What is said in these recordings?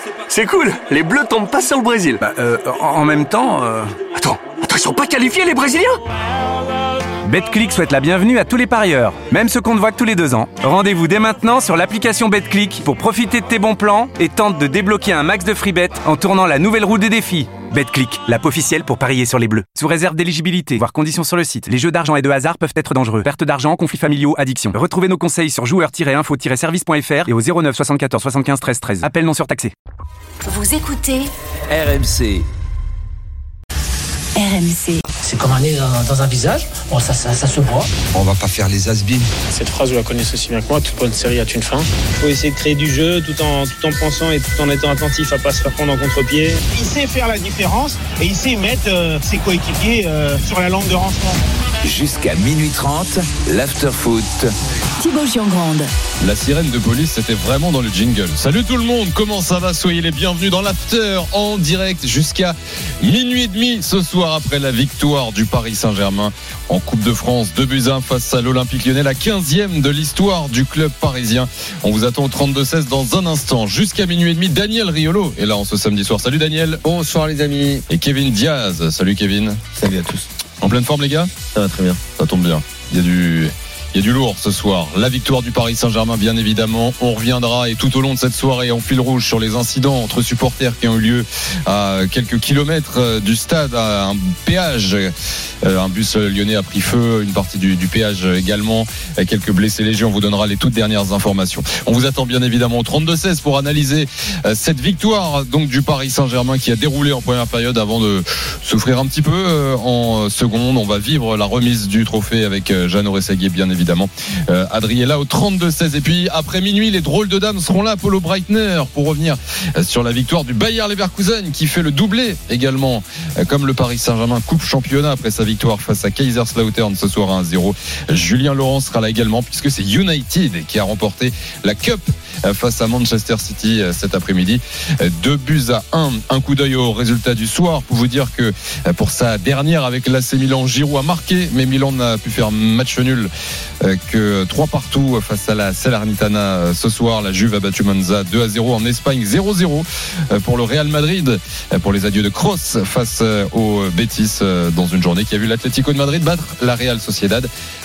C'est cool, les Bleus tombent pas sur le Brésil. En même temps... Attends, ils sont pas qualifiés les Brésiliens ? Betclic souhaite la bienvenue à tous les parieurs, même ceux qu'on ne voit que tous les 2 ans. Rendez-vous dès maintenant sur l'application Betclic pour profiter de tes bons plans et tente de débloquer un max de free bet en tournant la nouvelle roue des défis. Betclic, l'app officielle pour parier sur les Bleus. Sous réserve d'éligibilité, voire conditions sur le site. Les jeux d'argent et de hasard peuvent être dangereux. Perte d'argent, conflits familiaux, addiction. Retrouvez nos conseils sur joueurs-info-service.fr et au 09 74 75 13 13. Appel non surtaxé. Vous écoutez RMC. RMC. C'est comme un nez dans un visage. Bon, ça se voit. On va pas faire les has-beens. Cette phrase, vous la connaissez aussi bien que moi. Toute bonne série a une fin. Il faut essayer de créer du jeu tout en pensant et tout en étant attentif à pas se faire prendre en contre-pied. Il sait faire la différence et il sait mettre ses coéquipiers sur la langue de rancement. Jusqu'à minuit 30, l'after-foot. Thibaut Giangrande. La sirène de police, c'était vraiment dans le jingle. Salut tout le monde, comment ça va ? Soyez les bienvenus dans l'after en direct jusqu'à minuit et demi ce soir après la victoire du Paris Saint-Germain en Coupe de France 2-1 face à l'Olympique Lyonnais, la 15e de l'histoire du club parisien. On vous attend au 32-16 dans un instant. Jusqu'à minuit et demi, Daniel Riolo est là en ce samedi soir. Salut Daniel. Bonsoir les amis. Et Kevin Diaz. Salut Kevin. Salut à tous. En pleine forme les gars ? Ça va très bien. Ça tombe bien. Il y a du lourd ce soir. La victoire du Paris Saint-Germain, bien évidemment. On reviendra et tout au long de cette soirée en fil rouge sur les incidents entre supporters qui ont eu lieu à quelques kilomètres du stade, à un péage. Un bus lyonnais a pris feu, une partie du péage également. Quelques blessés légers. On vous donnera les toutes dernières informations. On vous attend bien évidemment au 32-16 pour analyser cette victoire donc du Paris Saint-Germain qui a déroulé en première période avant de souffrir un petit peu en seconde. On va vivre la remise du trophée avec Jeannot Rességuier bien évidemment. Adriella au 32-16 et puis après minuit les drôles de dames seront là. Polo Breitner pour revenir sur la victoire du Bayer Leverkusen qui fait le doublé également comme le Paris Saint-Germain coupe championnat après sa victoire face à Kaiserslautern ce soir à 1-0. Julien Laurent sera là également puisque c'est United qui a remporté la Cup face à Manchester City cet après-midi. 2-1. Un coup d'œil au résultat du soir pour vous dire que pour sa dernière avec l'AC Milan, Giroud a marqué mais Milan n'a pu faire match nul que 3-3 face à la Salernitana ce soir. La Juve a battu Monza 2-0 en Espagne, 0-0 pour le Real Madrid pour les adieux de Kroos face au Betis dans une journée qui a vu l'Atlético de Madrid battre la Real Sociedad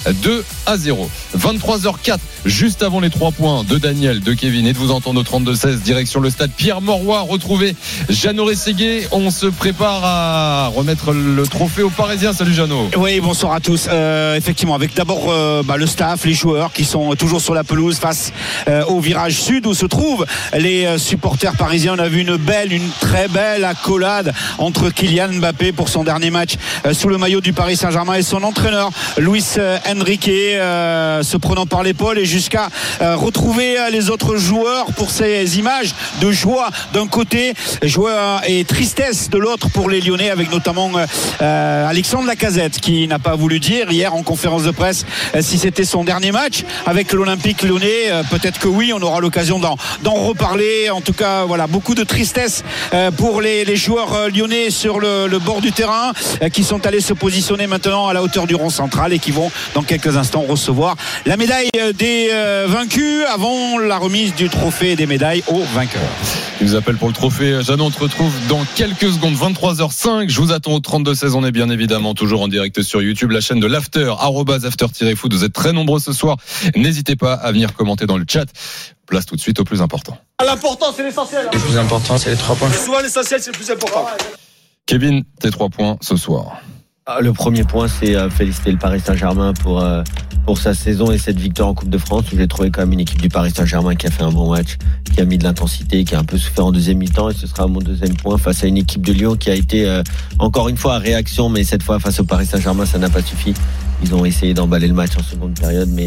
2-0. 23h04 juste avant les 3 points de Daniel, de Kevin et de vous entendre au 32-16 direction le stade Pierre-Mauroy. Retrouver Jeannot Rességuier. On se prépare à remettre le trophée aux Parisiens. Salut Jeannot. Oui, bonsoir à tous. Effectivement, avec d'abord le staff, les joueurs qui sont toujours sur la pelouse face au virage sud où se trouvent les supporters parisiens. On a vu une très belle accolade entre Kylian Mbappé pour son dernier match sous le maillot du Paris Saint-Germain et son entraîneur Luis Enrique se prenant par l'épaule et jusqu'à retrouver les autres joueurs pour ces images de joie d'un côté, joie et tristesse de l'autre pour les Lyonnais, avec notamment Alexandre Lacazette qui n'a pas voulu dire hier en conférence de presse si c'était son dernier match avec l'Olympique Lyonnais. Peut-être que oui, on aura l'occasion d'en reparler. En tout cas, voilà, beaucoup de tristesse pour les joueurs lyonnais sur le bord du terrain qui sont allés se positionner maintenant à la hauteur du rond central et qui vont dans quelques instants recevoir la médaille des vaincus avant la remise du trophée des médailles aux vainqueurs. Je vous appelle pour le trophée. Jeannot, on te retrouve dans quelques secondes, 23h05. Je vous attends au 32-16. On est bien évidemment toujours en direct sur YouTube, la chaîne de l'After, @after-foot. Vous êtes très nombreux ce soir. N'hésitez pas à venir commenter dans le chat. Place tout de suite au plus important. L'important, c'est l'essentiel. Le plus important, c'est les 3 points. Souvent, l'essentiel, c'est le plus important. Kevin, tes 3 points ce soir. Le premier point, c'est féliciter le Paris Saint-Germain pour sa saison et cette victoire en Coupe de France où j'ai trouvé quand même une équipe du Paris Saint-Germain qui a fait un bon match, qui a mis de l'intensité, qui a un peu souffert en deuxième mi-temps, et ce sera mon deuxième point face à une équipe de Lyon qui a été encore une fois à réaction, mais cette fois face au Paris Saint-Germain ça n'a pas suffi. Ils ont essayé d'emballer le match en seconde période mais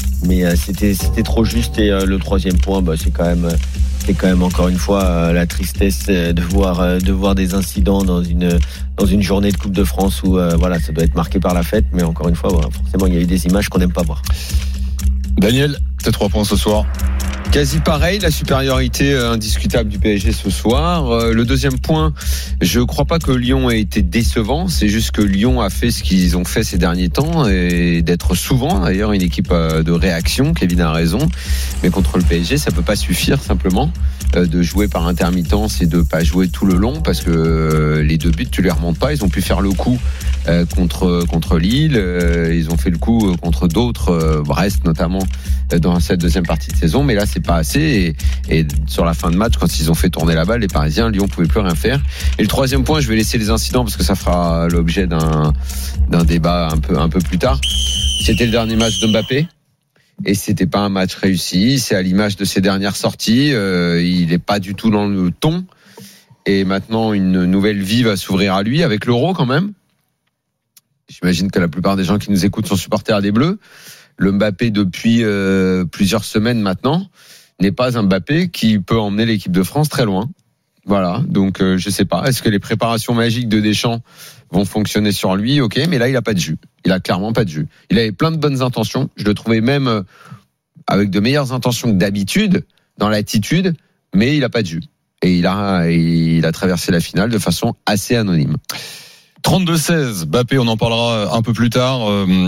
c'était trop juste. Et le troisième point, c'est quand même encore une fois la tristesse de voir des incidents dans une journée de Coupe de France où ça doit être marqué par la fête, mais encore une fois forcément il y a eu des images qu'on n'aime pas voir. Daniel, tes 3 points ce soir. Quasi pareil, la supériorité indiscutable du PSG ce soir. Le deuxième point, je crois pas que Lyon ait été décevant, c'est juste que Lyon a fait ce qu'ils ont fait ces derniers temps et d'être souvent d'ailleurs une équipe de réaction. Kevin a raison, mais contre le PSG, ça peut pas suffire simplement de jouer par intermittence et de pas jouer tout le long parce que les 2 buts tu les remontes pas. Ils ont pu faire le coup contre Lille, ils ont fait le coup contre d'autres, Brest notamment dans cette deuxième partie de saison, mais là c'est pas assez et sur la fin de match quand ils ont fait tourner la balle, les Parisiens, Lyon pouvait plus rien faire. Et le troisième point, je vais laisser les incidents parce que ça fera l'objet d'un débat un peu plus tard. C'était le dernier match de Mbappé et c'était pas un match réussi, c'est à l'image de ses dernières sorties, il est pas du tout dans le ton et maintenant une nouvelle vie va s'ouvrir à lui avec l'Euro quand même. J'imagine que la plupart des gens qui nous écoutent sont supporters des Bleus. Le Mbappé depuis plusieurs semaines maintenant n'est pas un Mbappé qui peut emmener l'équipe de France très loin. Voilà, donc je sais pas. Est-ce que les préparations magiques de Deschamps vont fonctionner sur lui? Ok, mais là il a pas de jus. Il a clairement pas de jus. Il avait plein de bonnes intentions. Je le trouvais même avec de meilleures intentions que d'habitude dans l'attitude, mais il a pas de jus. Et il a traversé la finale de façon assez anonyme. 32-16, Mbappé, on en parlera un peu plus tard.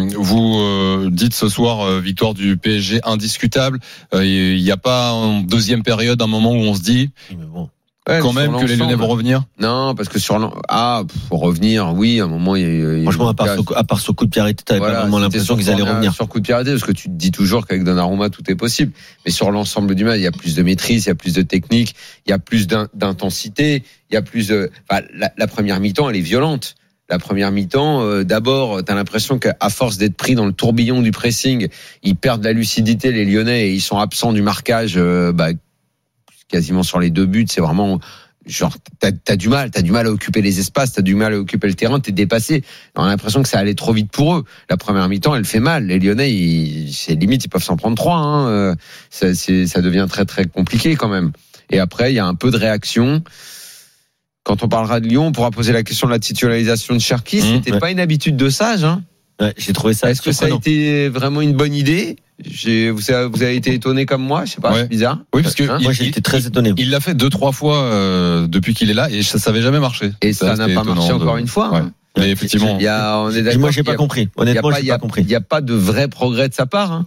Vous dites ce soir victoire du PSG indiscutable. Il n'y a pas en deuxième période un moment où on se dit quand même que les Lyonnais vont revenir? Non, parce que pour revenir, oui, à un moment franchement, à part ce coup de pied arrêté, t'avais pas vraiment l'impression qu'ils allaient revenir. Sur coup de pied arrêté, parce que tu te dis toujours qu'avec Donnarumma tout est possible, mais sur l'ensemble du match, il y a plus de maîtrise, il y a plus de technique, il y a plus d'intensité, il y a plus de la première mi-temps, elle est violente. La première mi-temps, d'abord, t'as l'impression qu'à force d'être pris dans le tourbillon du pressing, ils perdent la lucidité, les Lyonnais, et ils sont absents du marquage, quasiment sur les 2 buts. C'est vraiment genre t'as du mal à occuper les espaces, t'as du mal à occuper le terrain, t'es dépassé. On a l'impression que ça allait trop vite pour eux. La première mi-temps, elle fait mal. Les Lyonnais, c'est limite, ils peuvent s'en prendre 3. Ça devient très très compliqué quand même. Et après, il y a un peu de réaction. Quand on parlera de Lyon, on pourra poser la question de la titularisation de Cherki. C'était pas une habitude de sage. Ouais, j'ai trouvé ça. Est-ce que ça a été vraiment une bonne idée? Vous avez été étonné comme moi? Je sais pas, c'est bizarre. Oui, parce que moi j'ai été très étonné. Il l'a fait 2-3 fois depuis qu'il est là et ça n'avait jamais marché. Et ça n'a pas marché encore une fois. Ouais. Mais effectivement, on est d'accord. Moi j'ai pas compris. Honnêtement, j'ai pas compris. Il n'y a pas de vrai progrès de sa part.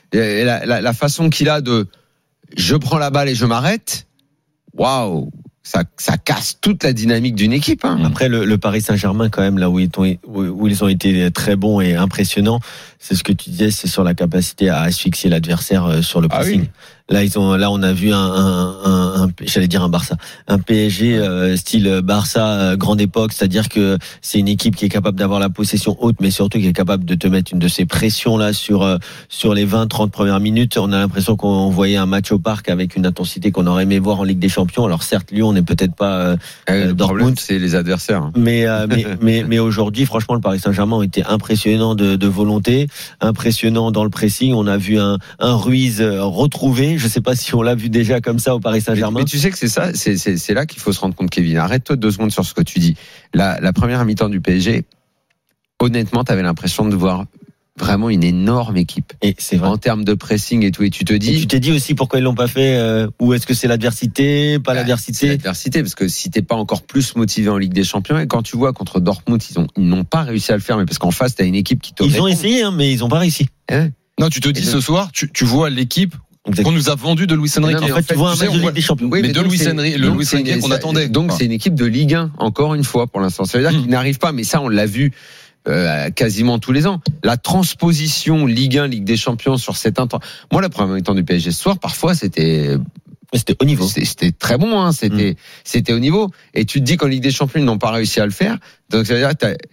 La façon qu'il a de je prends la balle et je m'arrête. Waouh! Ça casse toute la dynamique d'une équipe. Après le Paris Saint-Germain quand même là où ils ont été très bons et impressionnants, c'est ce que tu disais, c'est sur la capacité à asphyxier l'adversaire sur le pressing. Oui. Là on a vu j'allais dire un Barça, un PSG style Barça grande époque, c'est-à-dire que c'est une équipe qui est capable d'avoir la possession haute, mais surtout qui est capable de te mettre une de ces pressions là sur les 20-30 premières minutes. On a l'impression qu'on voyait un match au parc avec une intensité qu'on aurait aimé voir en Ligue des Champions. Alors certes, Lyon n'est peut-être pas le problème, c'est les adversaires. Mais aujourd'hui, franchement, le Paris Saint-Germain a été impressionnant de volonté, impressionnant dans le pressing. On a vu un Ruiz retrouvé. Je sais pas si on l'a vu déjà comme ça au Paris Saint-Germain. Mais tu sais que c'est ça, c'est là qu'il faut se rendre compte, Kevin. Arrête-toi 2 secondes sur ce que tu dis. La première mi-temps du PSG, honnêtement, t'avais l'impression de voir vraiment une énorme équipe. Et c'est vrai. En termes de pressing et tout. Et tu te dis. Et tu t'es dit aussi pourquoi ils l'ont pas fait, ou est-ce que c'est l'adversité, pas l'adversité? C'est l'adversité, parce que si t'es pas encore plus motivé en Ligue des Champions, et quand tu vois contre Dortmund, ils n'ont pas réussi à le faire, mais parce qu'en face, t'as une équipe qui te Ils ont essayé, mais ils ont pas réussi. Non, tu te dis ce soir, tu vois l'équipe qu'on nous a vendu de Luis Enrique. En fait, tu vois un match de Ligue des Champions. Oui, mais de Luis Enrique qu'on attendait. Donc c'est une équipe de Ligue 1, encore une fois, pour l'instant. Ça veut dire qu'ils n'arrivent pas, mais ça, on l'a vu quasiment tous les ans. La transposition Ligue 1, Ligue des Champions sur cet temps. Moi, la première mi-temps du PSG ce soir, parfois, c'était au niveau. C'était très bon, c'était au niveau. Et tu te dis qu'en Ligue des Champions, ils n'ont pas réussi à le faire. Donc ça veut dire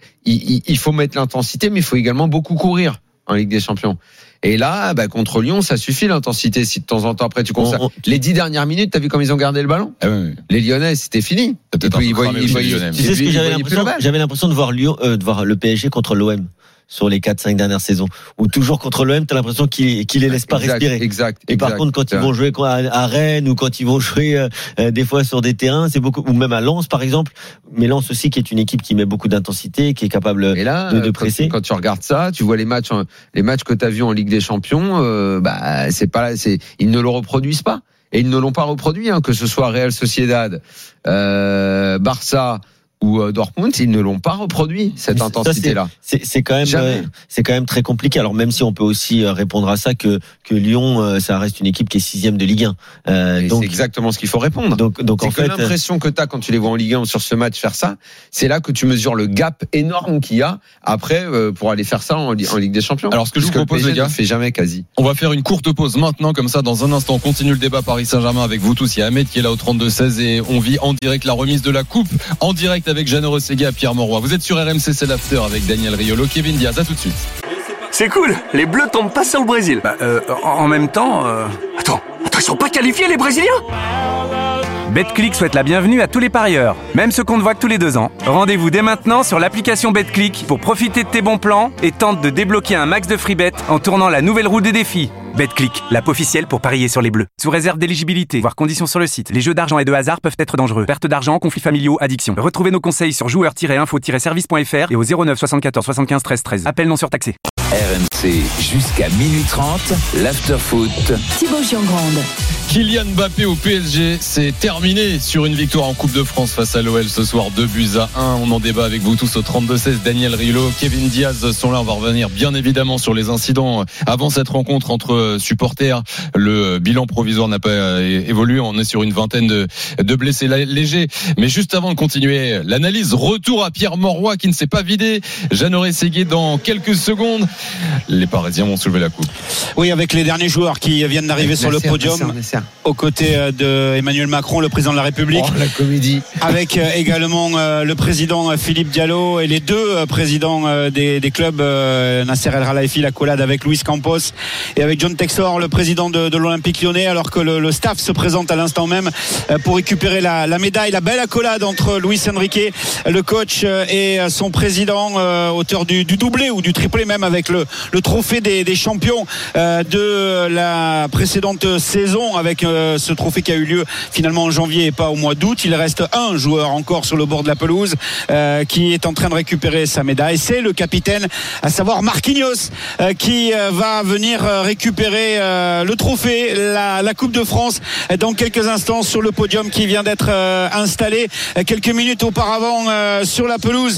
il faut mettre l'intensité, mais il faut également beaucoup courir en Ligue des Champions. Et là, contre Lyon, ça suffit l'intensité. Si de temps en temps, après, tu constates. Les 10 dernières minutes, t'as vu comme ils ont gardé le ballon? Oui. Les Lyonnais, c'était fini. Tu sais ce que j'avais l'impression de voir le PSG contre l'OM sur les 4-5 dernières saisons. Ou toujours contre l'OM, t'as l'impression qu'il les laisse pas respirer. Exact. Par contre, quand ils vont jouer à Rennes ou quand ils vont jouer des fois sur des terrains, c'est beaucoup, ou même à Lens par exemple. Mais Lens aussi, qui est une équipe qui met beaucoup d'intensité, qui est capable de presser. Quand tu regardes ça, tu vois les matchs que t'as vus en Ligue des Champions, ils ne le reproduisent pas. Et ils ne l'ont pas reproduit, que ce soit Real Sociedad, Barça ou Dortmund, ils ne l'ont pas reproduit, cette intensité-là. C'est quand même très compliqué. Alors même si on peut aussi répondre à ça que Lyon, ça reste une équipe qui est 6e de Ligue 1. Donc c'est exactement ce qu'il faut répondre. Donc en fait, l'impression que t'as quand tu les vois en Ligue 1 sur ce match faire ça, c'est là que tu mesures le gap énorme qu'il y a après pour aller faire ça en Ligue des Champions. Alors ce que je vous propose, les gars, ne fait jamais quasi. On va faire une courte pause maintenant, comme ça dans un instant on continue le débat Paris Saint-Germain avec vous tous. Il y a Ahmed qui est là au 32-16 et on vit en direct la remise de la coupe en direct avec Jeannot Rességuier à Pierre Mauroy. Vous êtes sur RMC, c'est l'after avec Daniel Riolo, Kevin Diaz. À tout de suite. C'est cool, les Bleus tombent pas sur le Brésil. En même temps... Attends, ils sont pas qualifiés les Brésiliens? BetClick souhaite la bienvenue à tous les parieurs, même ceux qu'on ne voit que tous les 2 ans. Rendez-vous dès maintenant sur l'application BetClick pour profiter de tes bons plans et tente de débloquer un max de free bet en tournant la nouvelle roue des défis. BetClick, l'app officielle pour parier sur les Bleus. Sous réserve d'éligibilité, voire conditions sur le site. Les jeux d'argent et de hasard peuvent être dangereux. Perte d'argent, conflits familiaux, addiction. Retrouvez nos conseils sur joueurs-info-service.fr et au 09 74 75 13 13. Appel non surtaxé. RMC jusqu'à minuit 30, l'after-foot. Thibaut Giangrande. Kylian Mbappé au PSG, c'est terminé sur une victoire en Coupe de France face à l'OL ce soir, 2-1. On en débat avec vous tous au 32-16. Daniel Riolo, Kevin Diaz sont là. On va revenir bien évidemment sur les incidents avant cette rencontre entre supporters. Le bilan provisoire n'a pas évolué. On est sur une vingtaine de blessés légers. Mais juste avant de continuer l'analyse, retour à Pierre Mauroy qui ne s'est pas vidé. Jeannot Rességuier dans quelques secondes. Les Parisiens vont soulever la coupe. Oui, avec les derniers joueurs qui viennent d'arriver sur le podium. Aux côtés de Emmanuel Macron, le président de la République. La comédie. Avec également le président Philippe Diallo et les deux présidents des clubs, Nasser El Khelaifi, la collade avec Luis Campos et avec John Textor, le président de l'Olympique Lyonnais, alors que le staff se présente à l'instant même pour récupérer la médaille, la belle accolade entre Luis Enrique, le coach, et son président, auteur du doublé ou du triplé même, avec le trophée des champions de la précédente saison, avec ce trophée qui a eu lieu finalement en janvier et pas au mois d'août. Il reste un joueur encore sur le bord de la pelouse qui est en train de récupérer sa médaille. C'est le capitaine, à savoir Marquinhos, qui va venir récupérer le trophée, la Coupe de France, dans quelques instants sur le podium qui vient d'être installé quelques minutes auparavant sur la pelouse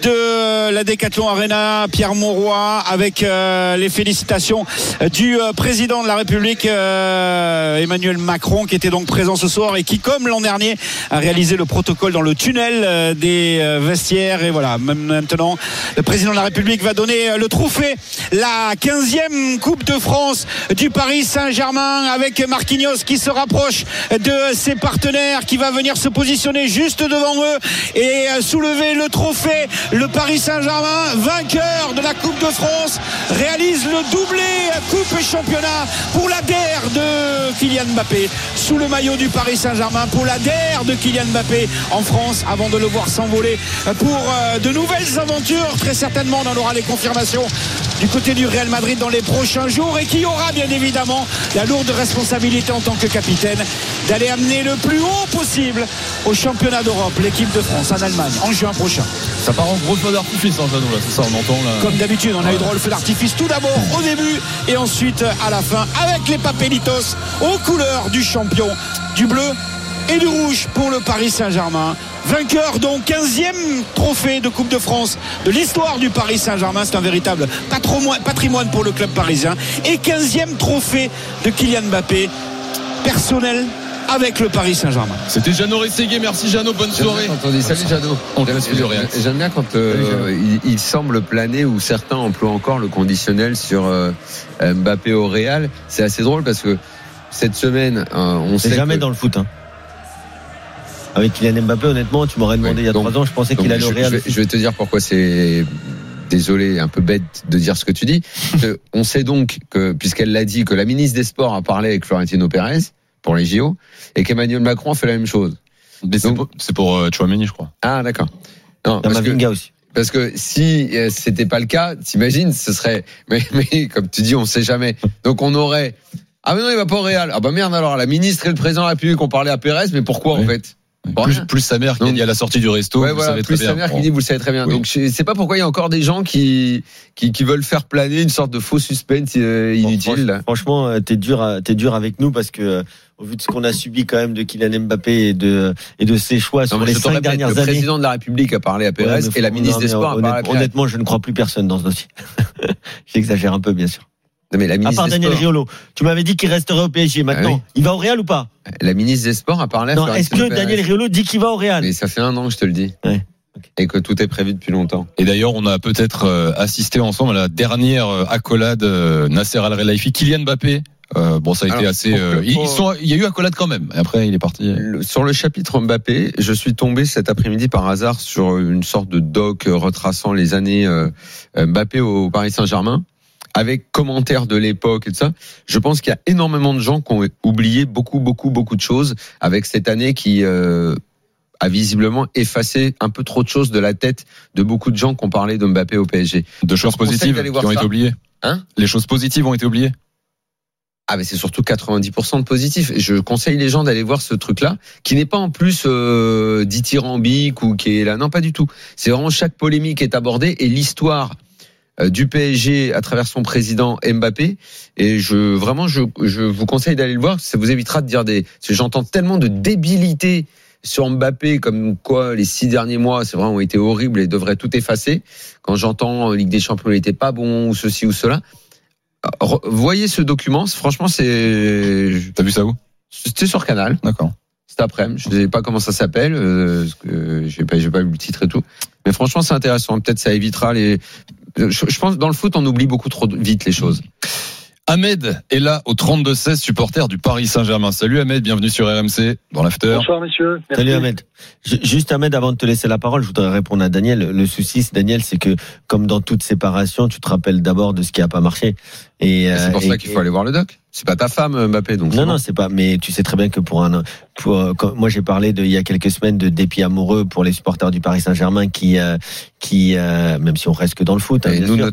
de la Decathlon Arena. Pierre Mauroy, avec les félicitations du président de la République, Emmanuel Macron, qui était donc présent ce soir et qui, comme l'an dernier, a réalisé le protocole dans le tunnel des vestiaires. Et voilà, maintenant le président de la République va donner le trophée, la 15e Coupe de France du Paris Saint-Germain, avec Marquinhos qui se rapproche de ses partenaires, qui va venir se positionner juste devant eux et soulever le trophée. Le Paris Saint-Germain, vainqueur de la Coupe de France, réalise le doublé Coupe et Championnat pour la DER de Kylian Mbappé, sous le maillot du Paris Saint-Germain, pour la DER de Kylian Mbappé en France, avant de le voir s'envoler pour de nouvelles aventures. Très certainement on en aura les confirmations du côté du Real Madrid dans les prochains jours, et qui aura bien évidemment la lourde responsabilité en tant que capitaine d'aller amener le plus haut possible au championnat d'Europe l'équipe de France en Allemagne en juin prochain. Ça part en gros feu d'artifice, Jeannot, là, c'est ça, on entend là. Comme d'habitude, on a eu droit au feu d'artifice tout d'abord au début et ensuite à la fin, avec les papelitos aux couleurs du champion, du bleu et du rouge pour le Paris Saint-Germain. Vainqueur donc 15e trophée de Coupe de France de l'histoire du Paris Saint-Germain. C'est un véritable patrimoine pour le club parisien. Et 15e trophée de Kylian Mbappé, personnel, avec le Paris Saint-Germain. C'était Jeannot Rességuier. Merci Jeannot, bonne soirée. Salut Jeannot. J'aime bien quand il semble planer, ou certains emploient encore le conditionnel sur Mbappé au Real. C'est assez drôle parce que cette semaine, on sait jamais dans le foot. Avec Kylian Mbappé, honnêtement, tu m'aurais demandé il y a 3 ans, je pensais qu'il allait au Real. Je vais te dire pourquoi c'est... Désolé, un peu bête de dire ce que tu dis. On sait donc que, puisqu'elle l'a dit, que la ministre des Sports a parlé avec Florentino Pérez pour les JO, et qu'Emmanuel Macron a fait la même chose. C'est pour Tchouaméni, je crois. Ah, d'accord. Non, Kamavinga aussi. Parce que si c'était pas le cas, t'imagines, ce serait. Mais comme tu dis, on sait jamais. Donc on aurait. Ah mais non, il va pas au Real. Ah bah merde alors. La ministre et le président de la République ont parlé à Pérez, mais pourquoi en fait? Plus sa mère qui dit à la sortie du resto. Ouais, voilà, plus sa mère qui dit, vous le savez très bien. Oui. Donc je sais pas pourquoi il y a encore des gens qui veulent faire planer une sorte de faux suspense inutile. Franchement, t'es dur avec nous parce que au vu de ce qu'on a subi quand même de Kylian Mbappé et de ses choix sur les 5 dernières années. Le président de la République a parlé à Pérez et la ministre des Sports a parlé à Pérez. Honnêtement, je ne crois plus personne dans ce dossier. J'exagère un peu, bien sûr. Non, mais la ministre à part Daniel Riolo, tu m'avais dit qu'il resterait au PSG. Maintenant, il va au Real ou pas? La ministre des Sports a parlé à Pérez. Non, est-ce que Daniel Riolo dit qu'il va au Real? Mais ça fait 1 an que je te le dis. Ouais. Et que tout est prévu depuis longtemps. Et d'ailleurs, on a peut-être assisté ensemble à la dernière accolade Nasser Al-Khelaifi, Kylian Mbappé. Bon, ça a été assez. Il y a eu accolade quand même. Après, il est parti. Sur le chapitre Mbappé, je suis tombé cet après-midi par hasard sur une sorte de doc retraçant les années Mbappé au Paris Saint-Germain, avec commentaires de l'époque et tout ça. Je pense qu'il y a énormément de gens qui ont oublié beaucoup de choses avec cette année qui a visiblement effacé un peu trop de choses de la tête de beaucoup de gens qui ont parlé de Mbappé au PSG. De choses positives qui ont été oubliées. Hein? Les choses positives ont été oubliées. Ah, mais c'est surtout 90% de positifs. Je conseille les gens d'aller voir ce truc-là, qui n'est pas en plus dithyrambique ou qui est là. Non, pas du tout. C'est vraiment chaque polémique est abordée et l'histoire du PSG à travers son président Mbappé. Et je vous conseille d'aller le voir. Ça vous évitera de dire parce que j'entends tellement de débilité sur Mbappé, comme quoi les 6 derniers mois, c'est vrai, ont été horribles et devraient tout effacer. Quand j'entends Ligue des Champions, il n'était pas bon ou ceci ou cela. Voyez ce document, franchement, c'est. T'as vu ça où? C'était sur Canal. D'accord. Cet après-midi. Je ne sais pas comment ça s'appelle, parce que j'ai pas vu le titre et tout. Mais franchement, c'est intéressant. Peut-être ça évitera les. Je pense dans le foot, on oublie beaucoup trop vite les choses. Ahmed est là au 32-16, supporter du Paris Saint-Germain. Salut Ahmed, bienvenue sur RMC dans l'after. Bonsoir messieurs. Merci. Salut Ahmed. Juste Ahmed, avant de te laisser la parole, je voudrais répondre à Daniel. Le souci, Daniel, c'est que comme dans toute séparation, tu te rappelles d'abord de ce qui a pas marché. Et c'est pour ça qu'il faut aller voir le doc. C'est pas ta femme Mbappé, donc. Non, c'est pas. Mais tu sais très bien que moi j'ai parlé il y a quelques semaines de dépit amoureux pour les supporters du Paris Saint-Germain qui même si on reste que dans le foot. Hein,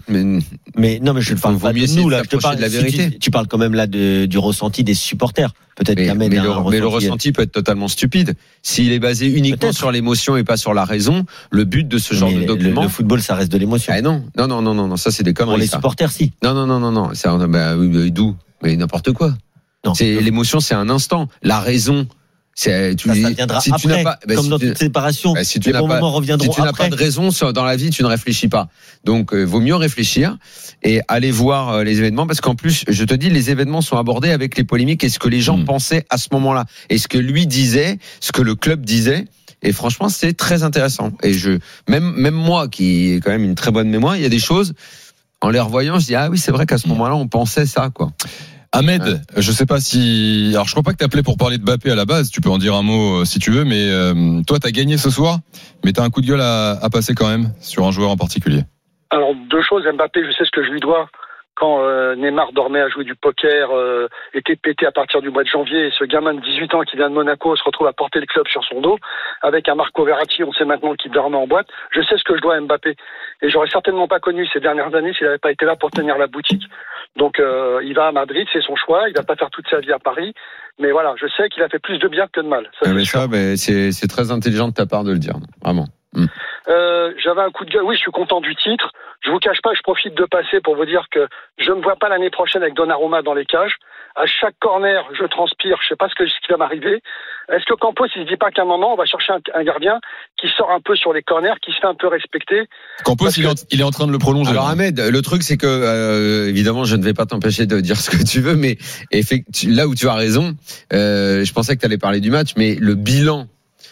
mais non, mais je ne parle pas de nous là. Je te parle de la vérité. Tu parles quand même là du ressenti des supporters. Peut-être mais le ressenti peut être totalement stupide. S'il est basé uniquement sur l'émotion et pas sur la raison, le but de ce genre de document. Le football, ça reste de l'émotion. Ah non, ça c'est des conneries. Pour les supporters, si. Non. D'où? Mais n'importe quoi. Non. L'émotion, c'est un instant. La raison, ça viendra si après, tu n'as pas, comme dans toute séparation. Si tu n'as pas de raison dans la vie, tu ne réfléchis pas. Donc, vaut mieux réfléchir et aller voir les événements, parce qu'en plus, je te dis, les événements sont abordés avec les polémiques et ce que les gens pensaient à ce moment-là, et ce que lui disait, ce que le club disait. Et franchement, c'est très intéressant. Et même moi, qui ai quand même une très bonne mémoire, il y a des choses, en les revoyant, je dis, ah oui, c'est vrai qu'à ce moment-là, on pensait ça, quoi. Ahmed, je sais pas si. Alors, je crois pas que t'appelais pour parler de Mbappé à la base. Tu peux en dire un mot si tu veux, mais toi, t'as gagné ce soir, mais t'as un coup de gueule à passer quand même sur un joueur en particulier. Alors, 2 choses. Mbappé, je sais ce que je lui dois. Quand Neymar dormait à jouer du poker, était pété à partir du mois de janvier, et ce gamin de 18 ans qui vient de Monaco se retrouve à porter le club sur son dos, avec un Marco Verratti, on sait maintenant qu'il dormait en boîte. Je sais ce que je dois à Mbappé. Et j'aurais certainement pas connu ces dernières années s'il n'avait pas été là pour tenir la boutique. Donc il va à Madrid, c'est son choix, il va pas faire toute sa vie à Paris. Mais voilà, je sais qu'il a fait plus de bien que de mal. C'est très intelligent de ta part de le dire, vraiment. J'avais un coup de gueule. Oui, je suis content du titre. Je vous cache pas, je profite de passer pour vous dire que je me vois pas l'année prochaine avec Donnarumma dans les cages. À chaque corner, je transpire. Je sais pas ce qui va m'arriver. Est-ce que Campos, il se dit pas qu'à un moment, on va chercher un gardien qui sort un peu sur les corners, qui se fait un peu respecter? Campos, il est en train de le prolonger. Alors Ahmed, le truc c'est que évidemment, je ne vais pas t'empêcher de dire ce que tu veux, mais là où tu as raison, je pensais que tu allais parler du match, mais le bilan.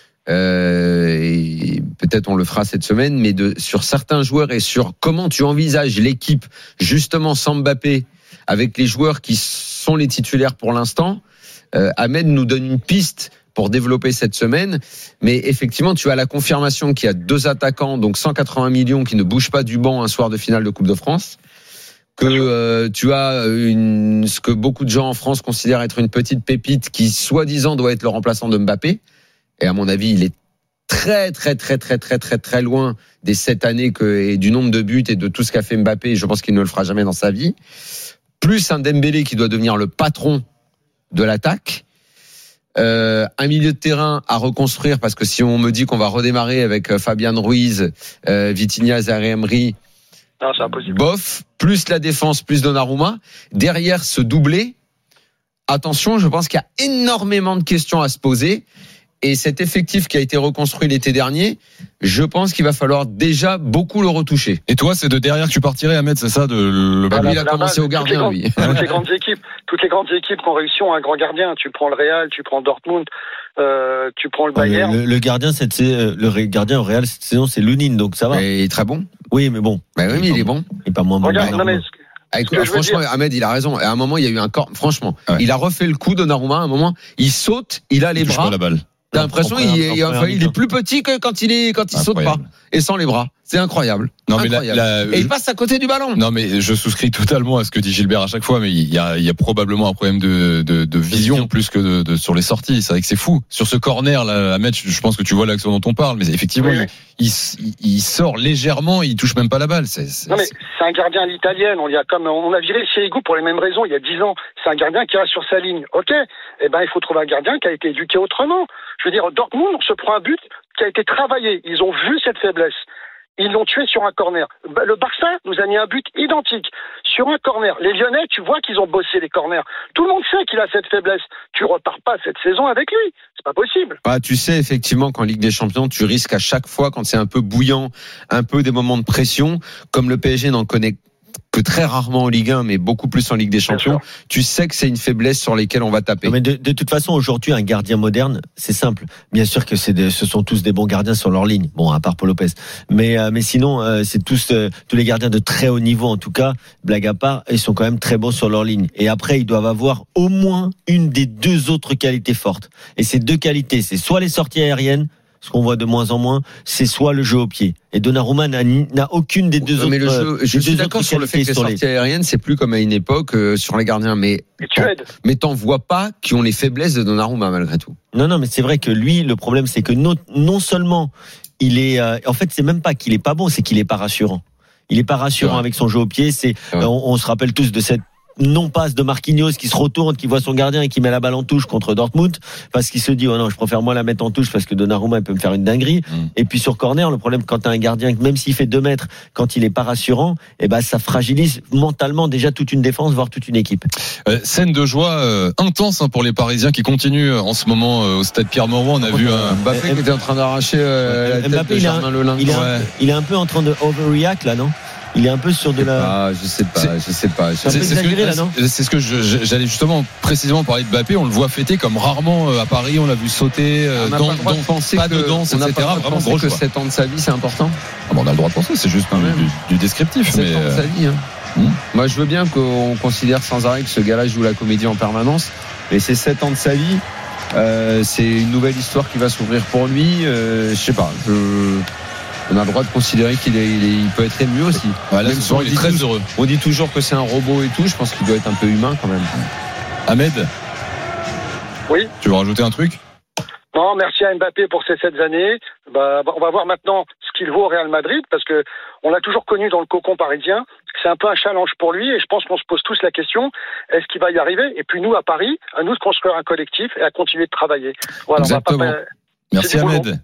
Et peut-être on le fera cette semaine, mais sur certains joueurs et sur comment tu envisages l'équipe justement sans Mbappé, avec les joueurs qui sont les titulaires pour l'instant, Ahmed nous donne une piste pour développer cette semaine. Mais effectivement, tu as la confirmation qu'il y a 2 attaquants, donc 180 millions, qui ne bougent pas du banc un soir de finale de Coupe de France. Que tu as ce que beaucoup de gens en France considèrent être une petite pépite qui soi-disant doit être le remplaçant de Mbappé. Et à mon avis, il est très loin des 7 années et du nombre de buts et de tout ce qu'a fait Mbappé. Je pense qu'il ne le fera jamais dans sa vie. Plus un Dembélé qui doit devenir le patron de l'attaque. Un milieu de terrain à reconstruire, parce que si on me dit qu'on va redémarrer avec Fabian Ruiz, Vitinha, Zaïre Emery, non, c'est impossible. Bof, plus la défense, plus Donnarumma. Derrière ce doublé, attention, je pense qu'il y a énormément de questions à se poser. Et cet effectif qui a été reconstruit l'été dernier, je pense qu'il va falloir déjà beaucoup le retoucher. Et toi, c'est de derrière que tu partirais, Ahmed, c'est ça, il a commencé au gardien, lui. Toutes les grandes équipes qui ont réussi ont un grand gardien. Tu prends le Real, tu prends Dortmund, tu prends le Bayern. Le gardien gardien au Real cette saison, c'est Lunin, donc ça va. Et il est très bon. Oui, mais bon. Oui, mais il est bon. Il est pas moins bon. Regarde, non, mais franchement, Ahmed, il a raison. À un moment, il y a eu un corps. Franchement, il a refait le coup de Donnarumma. À un moment, il saute, il a les bras. La balle. T'as l'impression il est plus petit que quand il saute pas et sans les bras. C'est incroyable. Non, mais et il passe à côté du ballon. Non, mais je souscris totalement à ce que dit Gilbert à chaque fois, mais il y a probablement un problème de vision plus que sur les sorties. C'est vrai que c'est fou. Sur ce corner là, Ahmed, je pense que tu vois l'action dont on parle, mais effectivement, il sort légèrement, il touche même pas la balle. Non, mais c'est un gardien à l'italienne. On a viré Sirigu pour les mêmes raisons il y a 10 ans. C'est un gardien qui reste sur sa ligne. Ok. Eh ben, il faut trouver un gardien qui a été éduqué autrement. Je veux dire, Dortmund se prend un but qui a été travaillé. Ils ont vu cette faiblesse. Ils l'ont tué sur un corner. Le Barça nous a mis un but identique sur un corner. Les Lyonnais, tu vois qu'ils ont bossé les corners. Tout le monde sait qu'il a cette faiblesse. Tu repars pas cette saison avec lui. C'est pas possible. Tu sais, effectivement, qu'en Ligue des Champions, tu risques à chaque fois, quand c'est un peu bouillant, un peu des moments de pression, comme le PSG n'en connaît que très rarement en Ligue 1, mais beaucoup plus en Ligue des Champions, tu sais que c'est une faiblesse sur lesquelles on va taper. Non, mais de toute façon, aujourd'hui, un gardien moderne, c'est simple. Bien sûr que ce sont tous des bons gardiens sur leur ligne. Bon, à part Paul Lopez. Mais sinon, c'est tous les gardiens de très haut niveau, en tout cas, blague à part, ils sont quand même très bons sur leur ligne. Et après, ils doivent avoir au moins une des deux autres qualités fortes. Et ces deux qualités, c'est soit les sorties aériennes, ce qu'on voit de moins en moins, c'est soit le jeu au pied. Et Donnarumma n'a aucune des deux autres. Mais je suis d'accord sur le fait que les sorties aériennes, c'est plus comme à une époque sur les gardiens. Mais t'en vois pas qui ont les faiblesses de Donnarumma malgré tout. Non, mais c'est vrai que lui, le problème, c'est que non seulement il est, en fait, c'est même pas qu'il est pas bon, c'est qu'il est pas rassurant. Il est pas rassurant avec son jeu au pied. On se rappelle tous de cette non-passe de Marquinhos qui se retourne, qui voit son gardien et qui met la balle en touche contre Dortmund parce qu'il se dit oh non, je préfère moi la mettre en touche parce que Donnarumma il peut me faire une dinguerie. Et puis sur corner, le problème quand t'as un gardien, même s'il fait 2 mètres, quand il est pas rassurant, ça fragilise mentalement déjà toute une défense, voire toute une équipe. Scène de joie intense pour les Parisiens qui continuent en ce moment au stade Pierre-Mauroy. On a vu Mbappé qui était en train d'arracher la tête de Germain Lelin. Il est un peu en train de overreact là, non? Il est un peu sur de la. Je sais pas. C'est un peu exagéré là, non? C'est ce que j'allais justement précisément parler de Mbappé. On le voit fêter comme rarement à Paris. On l'a vu sauter pas de danse, etc. Vraiment gros que 7 ans de sa vie, c'est important. On a le droit de penser. C'est juste du descriptif. 7 ans de sa vie. Moi, je veux bien qu'on considère sans arrêt que ce gars-là joue la comédie en permanence. Mais c'est 7 ans de sa vie. C'est une nouvelle histoire qui va s'ouvrir pour lui. Je sais pas. On a le droit de considérer qu'il peut être ému aussi. Là, même si il est très heureux. On dit toujours que c'est un robot et tout. Je pense qu'il doit être un peu humain quand même. Ahmed ? Oui. Tu veux rajouter un truc ? Non, merci à Mbappé pour ces 7 années. On va voir maintenant ce qu'il vaut au Real Madrid parce que on l'a toujours connu dans le cocon parisien. C'est un peu un challenge pour lui et je pense qu'on se pose tous la question, est-ce qu'il va y arriver ? Et puis nous, à Paris, à nous de construire un collectif et à continuer de travailler. Voilà. Exactement. Merci Ahmed.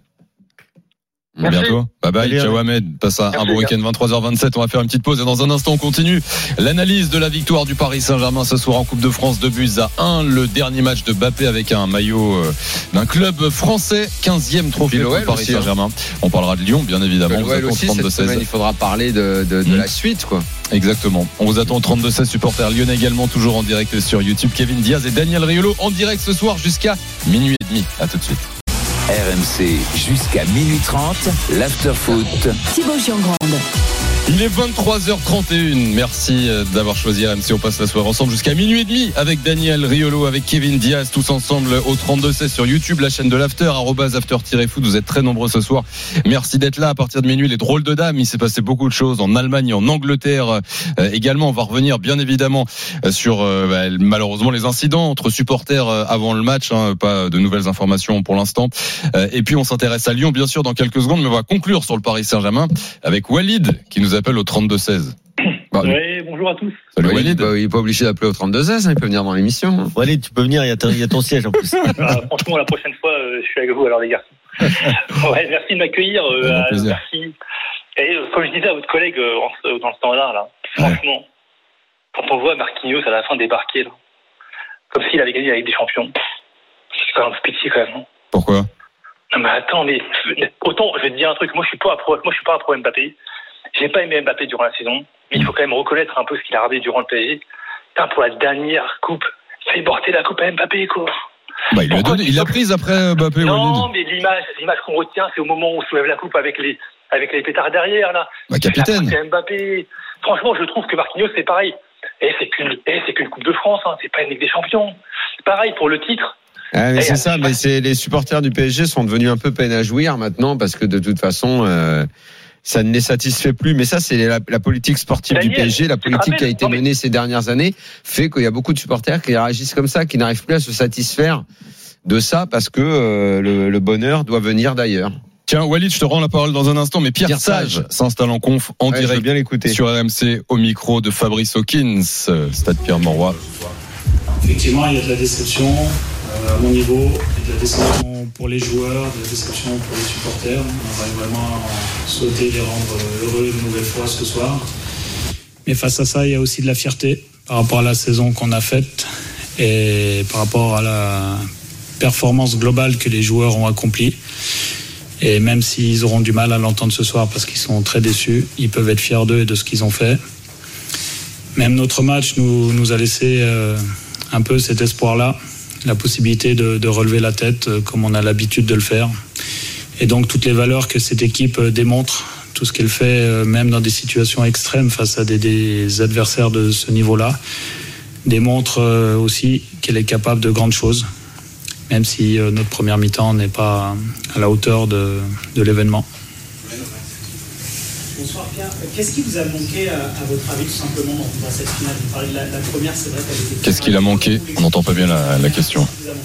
À bientôt. Bye bye. Ciao Ahmed. Passe un bon week-end. 23h27. On va faire une petite pause et dans un instant on continue l'analyse de la victoire du Paris Saint-Germain ce soir en Coupe de France, 2-1. Le dernier match de Mbappé avec un maillot d'un club français. 15e trophée pour le Paris Saint-Germain. On parlera de Lyon bien évidemment. On vous attend aussi, 32-16. Cette semaine, il faudra parler de la suite quoi. Exactement. On vous attend 32-16 supporters lyonnais également toujours en direct sur YouTube. Kevin Diaz et Daniel Riolo en direct ce soir jusqu'à 00h30. À tout de suite. RMC jusqu'à 00h30, l'after foot. Thibaut Giangrande. Il est 23h31. Merci d'avoir choisi RMC. On passe la soirée ensemble jusqu'à minuit et demi avec Daniel Riolo, avec Kevin Diaz, tous ensemble au 32-16 sur YouTube, la chaîne de l'After, @after-foot. Vous êtes très nombreux ce soir. Merci d'être là. À partir de minuit, les drôles de dames. Il s'est passé beaucoup de choses en Allemagne, en Angleterre également. On va revenir bien évidemment sur malheureusement les incidents entre supporters avant le match. Pas de nouvelles informations pour l'instant. Et puis on s'intéresse à Lyon bien sûr dans quelques secondes, mais on va conclure sur le Paris Saint-Germain avec Walid qui nous appelle au 32-16. Oui, bonjour à tous. Salut Walid. Il n'est pas obligé d'appeler au 32-16, il peut venir dans l'émission. Walid, tu peux venir, il y a ton siège en plus. Franchement, la prochaine fois, je suis avec vous alors les garçons. Merci de m'accueillir. Merci. Et comme je disais à votre collègue dans ce temps-là, franchement, quand on voit Marquinhos à la fin débarquer, là, comme s'il avait gagné avec des champions, c'est quand même un peu pitié quand même. Pourquoi? Non mais attends, autant je vais te dire un truc, moi je suis pas un pro Mbappé. J'ai pas aimé Mbappé durant la saison, mais il faut quand même reconnaître un peu ce qu'il a raté durant le PSG. Pour la dernière coupe, il fait porter la coupe à Mbappé quoi. Il l'a prise après Mbappé. Non, mais l'image qu'on retient, c'est au moment où on soulève la coupe avec les pétards derrière là. Capitaine. Mbappé. Franchement, je trouve que Marquinhos c'est pareil. Et c'est qu'une Coupe de France, c'est pas une Ligue des Champions. C'est pareil pour le titre. Ah, mais c'est ça, mais les supporters du PSG sont devenus un peu peine à jouir maintenant parce que de toute façon, ça ne les satisfait plus. Mais ça, c'est la politique sportive du PSG, la politique qui a été menée ces dernières années, fait qu'il y a beaucoup de supporters qui réagissent comme ça, qui n'arrivent plus à se satisfaire de ça parce que le bonheur doit venir d'ailleurs. Tiens, Walid, je te rends la parole dans un instant, mais Pierre Sage s'installe en conf en direct bien l'écouter. Sur RMC au micro de Fabrice Hawkins, Stade Pierre-Mauroy. Effectivement, il y a de la déception à mon niveau, il y a de la déception pour les joueurs, de la déception pour les supporters. On va vraiment souhaiter les rendre heureux une nouvelle fois ce soir. Mais face à ça, il y a aussi de la fierté par rapport à la saison qu'on a faite et par rapport à la performance globale que les joueurs ont accomplie. Et même s'ils auront du mal à l'entendre ce soir parce qu'ils sont très déçus, ils peuvent être fiers d'eux et de ce qu'ils ont fait. Même notre match nous a laissé un peu cet espoir-là, la possibilité de relever la tête comme on a l'habitude de le faire. Et donc toutes les valeurs que cette équipe démontre, tout ce qu'elle fait, même dans des situations extrêmes face à des adversaires de ce niveau-là, démontre aussi qu'elle est capable de grandes choses. Même si notre première mi-temps n'est pas à la hauteur de l'événement. Bonsoir Pierre. Qu'est-ce qui vous a manqué à votre avis tout simplement dans cette finale? Vous parlez de la première, c'est vrai qu'elle était... Qu'est-ce qu'il a manqué? On n'entend pas bien la question.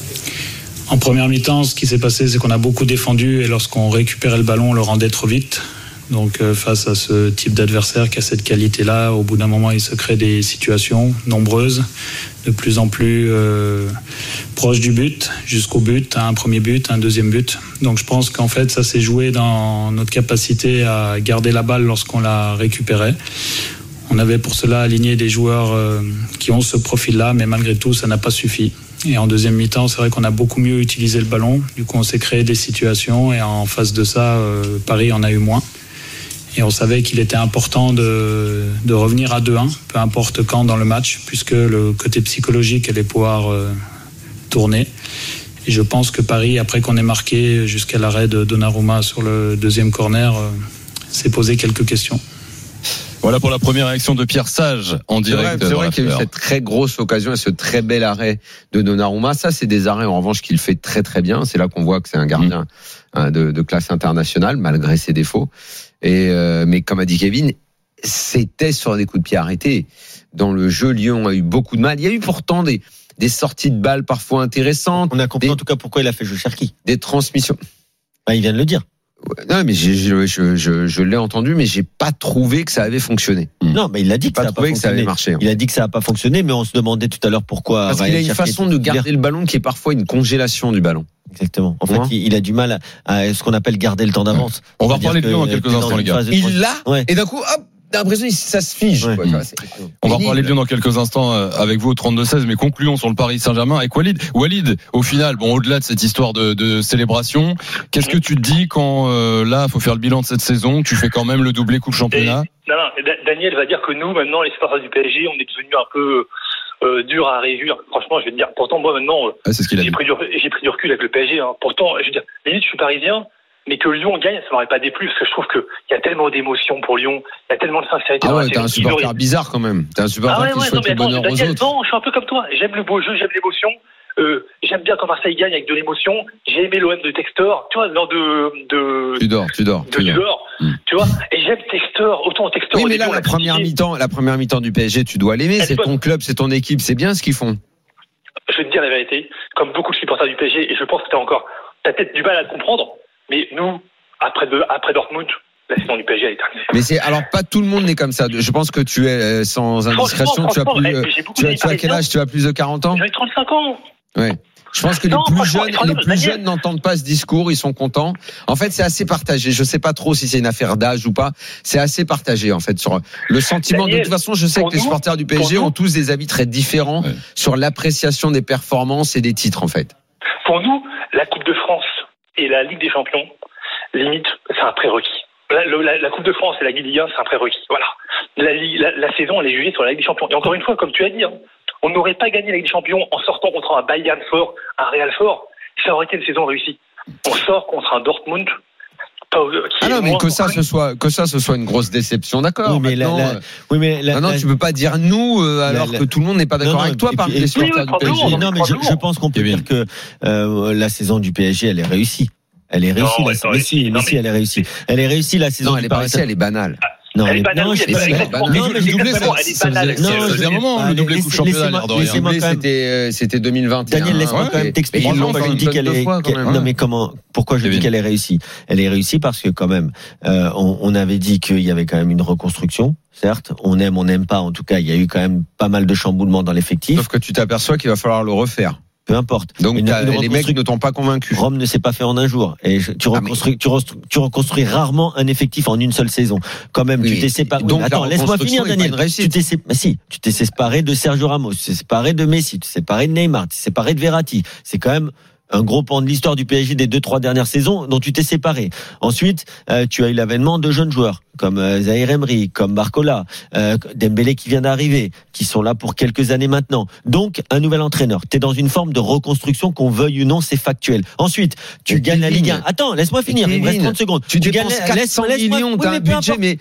En première mi-temps, ce qui s'est passé, c'est qu'on a beaucoup défendu et lorsqu'on récupérait le ballon, on le rendait trop vite. Donc face à ce type d'adversaire qui a cette qualité-là, au bout d'un moment, il se crée des situations nombreuses, de plus en plus proches du but, jusqu'au but, un premier but, un deuxième but. Donc je pense qu'en fait, ça s'est joué dans notre capacité à garder la balle lorsqu'on la récupérait. On avait pour cela aligné des joueurs qui ont ce profil-là, mais malgré tout, ça n'a pas suffi. Et en deuxième mi-temps, c'est vrai qu'on a beaucoup mieux utilisé le ballon. Du coup, on s'est créé des situations et en face de ça, Paris en a eu moins. Et on savait qu'il était important de revenir à 2-1, peu importe quand dans le match, puisque le côté psychologique allait pouvoir tourner. Et je pense que Paris, après qu'on ait marqué jusqu'à l'arrêt de Donnarumma sur le deuxième corner, s'est posé quelques questions. Voilà pour la première réaction de Pierre Sage en direct. C'est vrai qu'il y a eu cette très grosse occasion et ce très bel arrêt de Donnarumma. Ça, c'est des arrêts en revanche qu'il fait très très bien. C'est là qu'on voit que c'est un gardien de classe internationale, malgré ses défauts. Mais comme a dit Kevin, c'était sur des coups de pied arrêtés. Dans le jeu, Lyon a eu beaucoup de mal. Il y a eu pourtant des sorties de balles parfois intéressantes. On a compris en tout cas pourquoi il a fait jouer Cherki. Des transmissions. Il vient de le dire. Non, mais je l'ai entendu, mais j'ai pas trouvé que ça avait fonctionné. Non, mais il a dit que ça n'a pas fonctionné. Que ça avait marché. Il a dit que ça n'a pas fonctionné, mais on se demandait tout à l'heure pourquoi. Parce qu'il a une façon de garder le ballon qui est parfois une congélation du ballon. Exactement. En fait, il a du mal à ce qu'on appelle garder le temps d'avance. On va reparler de Lyon dans quelques instants, les gars. Il l'a, et d'un coup, hop, t'as l'impression que ça se fige. Ouais. On va reparler de Lyon dans quelques instants avec vous au 32-16, mais concluons sur le Paris Saint-Germain avec Walid. Walid, au final, au-delà de cette histoire de célébration, qu'est-ce que tu te dis quand là, faut faire le bilan de cette saison, tu fais quand même le doublé Coupe Championnat? Non, Daniel va dire que nous, maintenant, les supporters du PSG, on est devenus un peu dur à réjouir. Franchement, je vais te dire, pourtant, moi, maintenant, c'est ce qu'il a j'ai pris du recul avec le PSG. Pourtant, je veux dire, limite, je suis parisien, mais que Lyon gagne, ça m'aurait pas déplu, parce que je trouve qu'il y a tellement d'émotions pour Lyon, il y a tellement de sincérité. Ah ouais, t'es un supporter bizarre quand même. T'es un supporter qui souhaite le bonheur aux autres. Non, je suis un peu comme toi. J'aime le beau jeu, j'aime l'émotion. J'aime bien quand Marseille gagne avec de l'émotion. J'ai aimé l'OM de Textor, tu vois, lors de Tudor. Tu vois, et j'aime Textor, autant Textor. Oui, mais là, la première mi-temps du PSG, tu dois l'aimer. C'est ton club, c'est ton équipe, c'est bien ce qu'ils font. Je vais te dire la vérité, comme beaucoup de supporters du PSG, et je pense que t'as peut-être du mal à le comprendre, mais nous, après Dortmund, la saison du PSG elle est terminée. Mais alors pas tout le monde n'est comme ça. Je pense que tu es sans indiscrétion. Tu as quel âge? Tu as plus de 40 ans? J'ai 35 ans. Ouais. Je pense que les plus jeunes n'entendent pas ce discours, ils sont contents. En fait, c'est assez partagé. Je sais pas trop si c'est une affaire d'âge ou pas. C'est assez partagé, en fait, sur le sentiment. De toute façon, je sais que les supporters du PSG ont tous des avis très différents sur l'appréciation des performances et des titres, en fait. Pour nous, la Coupe de France et la Ligue des Champions, limite, c'est un prérequis. La Coupe de France et la Ligue 1, c'est un prérequis. Voilà. La saison, elle est jugée sur la Ligue des Champions. Et encore une fois, comme tu as dit, on n'aurait pas gagné la Ligue des Champions en sortant contre un Bayern fort, un Real fort. Ça aurait été une saison réussie. On sort contre un Dortmund. Mais que ça ce soit une grosse déception, d'accord. Oui, mais tu peux pas dire nous alors que tout le monde n'est pas d'accord avec toi parmi les supporters du PSG. Non, mais je pense qu'on peut dire que la saison du PSG, elle est réussie. Elle est réussie. Elle est réussie. Elle est réussie la saison. Non, elle est pas réussie, elle est banale. Non, elle est banale. Le doublé coupe championnat, c'était 2021. Daniel, laisse-moi quand même t'expliquer pourquoi je dis qu'elle est. Non, mais pourquoi je dis qu'elle est réussie? Elle est réussie parce que quand même, on avait dit qu'il y avait quand même une reconstruction. Certes, on aime, on n'aime pas. En tout cas, il y a eu quand même pas mal de chamboulements dans l'effectif. Sauf que tu t'aperçois qu'il va falloir le refaire. Peu importe. Donc les mecs ne t'ont pas convaincu. Rome ne s'est pas fait en un jour. Et tu reconstruis rarement un effectif en une seule saison. Quand même, tu t'es séparé. Donc, attends, laisse-moi finir, Daniel. Tu t'es séparé de Sergio Ramos, tu t'es séparé de Messi, tu t'es séparé de Neymar, tu t'es séparé de Verratti. C'est quand même un gros pan de l'histoire du PSG des 2-3 dernières saisons dont tu t'es séparé. Ensuite, tu as eu l'avènement de jeunes joueurs comme Zahir Emery, comme Barcola, Dembélé qui vient d'arriver, qui sont là pour quelques années maintenant. Donc, un nouvel entraîneur. Tu es dans une forme de reconstruction, qu'on veuille ou non, c'est factuel. Ensuite, tu gagnes la Ligue 1. Attends, laisse-moi finir. Il me reste 30 secondes. Tu dépenses 400 millions, t'as un budget, mais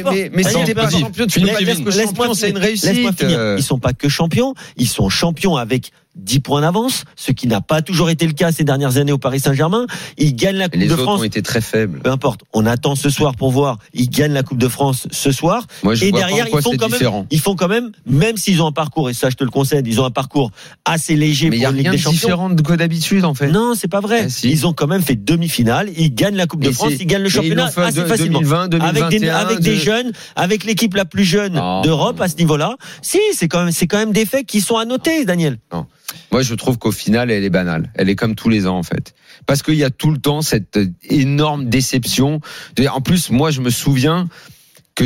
si t'es pas champion, tu peux pas dire que champion, c'est une réussite. Laisse-moi finir. Ils sont pas que champions, ils sont champions avec 10 points d'avance, ce qui n'a pas toujours été le cas ces dernières années au Paris Saint-Germain. Ils gagnent la Coupe de France. Les autres ont été très faibles. Peu importe. On attend ce soir pour voir. Ils gagnent la Coupe de France ce soir. Moi, je et vois derrière, pas ils font quand même, même s'ils ont un parcours, et ça, je te le concède, ils ont un parcours assez léger pour une Ligue des Champions. Mais il y a rien de différent que d'habitude, en fait. Non, c'est pas vrai. Ils ont quand même fait demi-finale. Ils gagnent la Coupe de France. Ils gagnent le championnat assez facilement. 2020, 2021, avec des jeunes, avec l'équipe la plus jeune d'Europe à ce niveau-là. Si, c'est quand même des faits qui sont à noter, Daniel. Non. Moi, je trouve qu'au final, elle est banale. Elle est comme tous les ans, en fait. Parce qu'il y a tout le temps cette énorme déception. En plus, moi, je me souviens que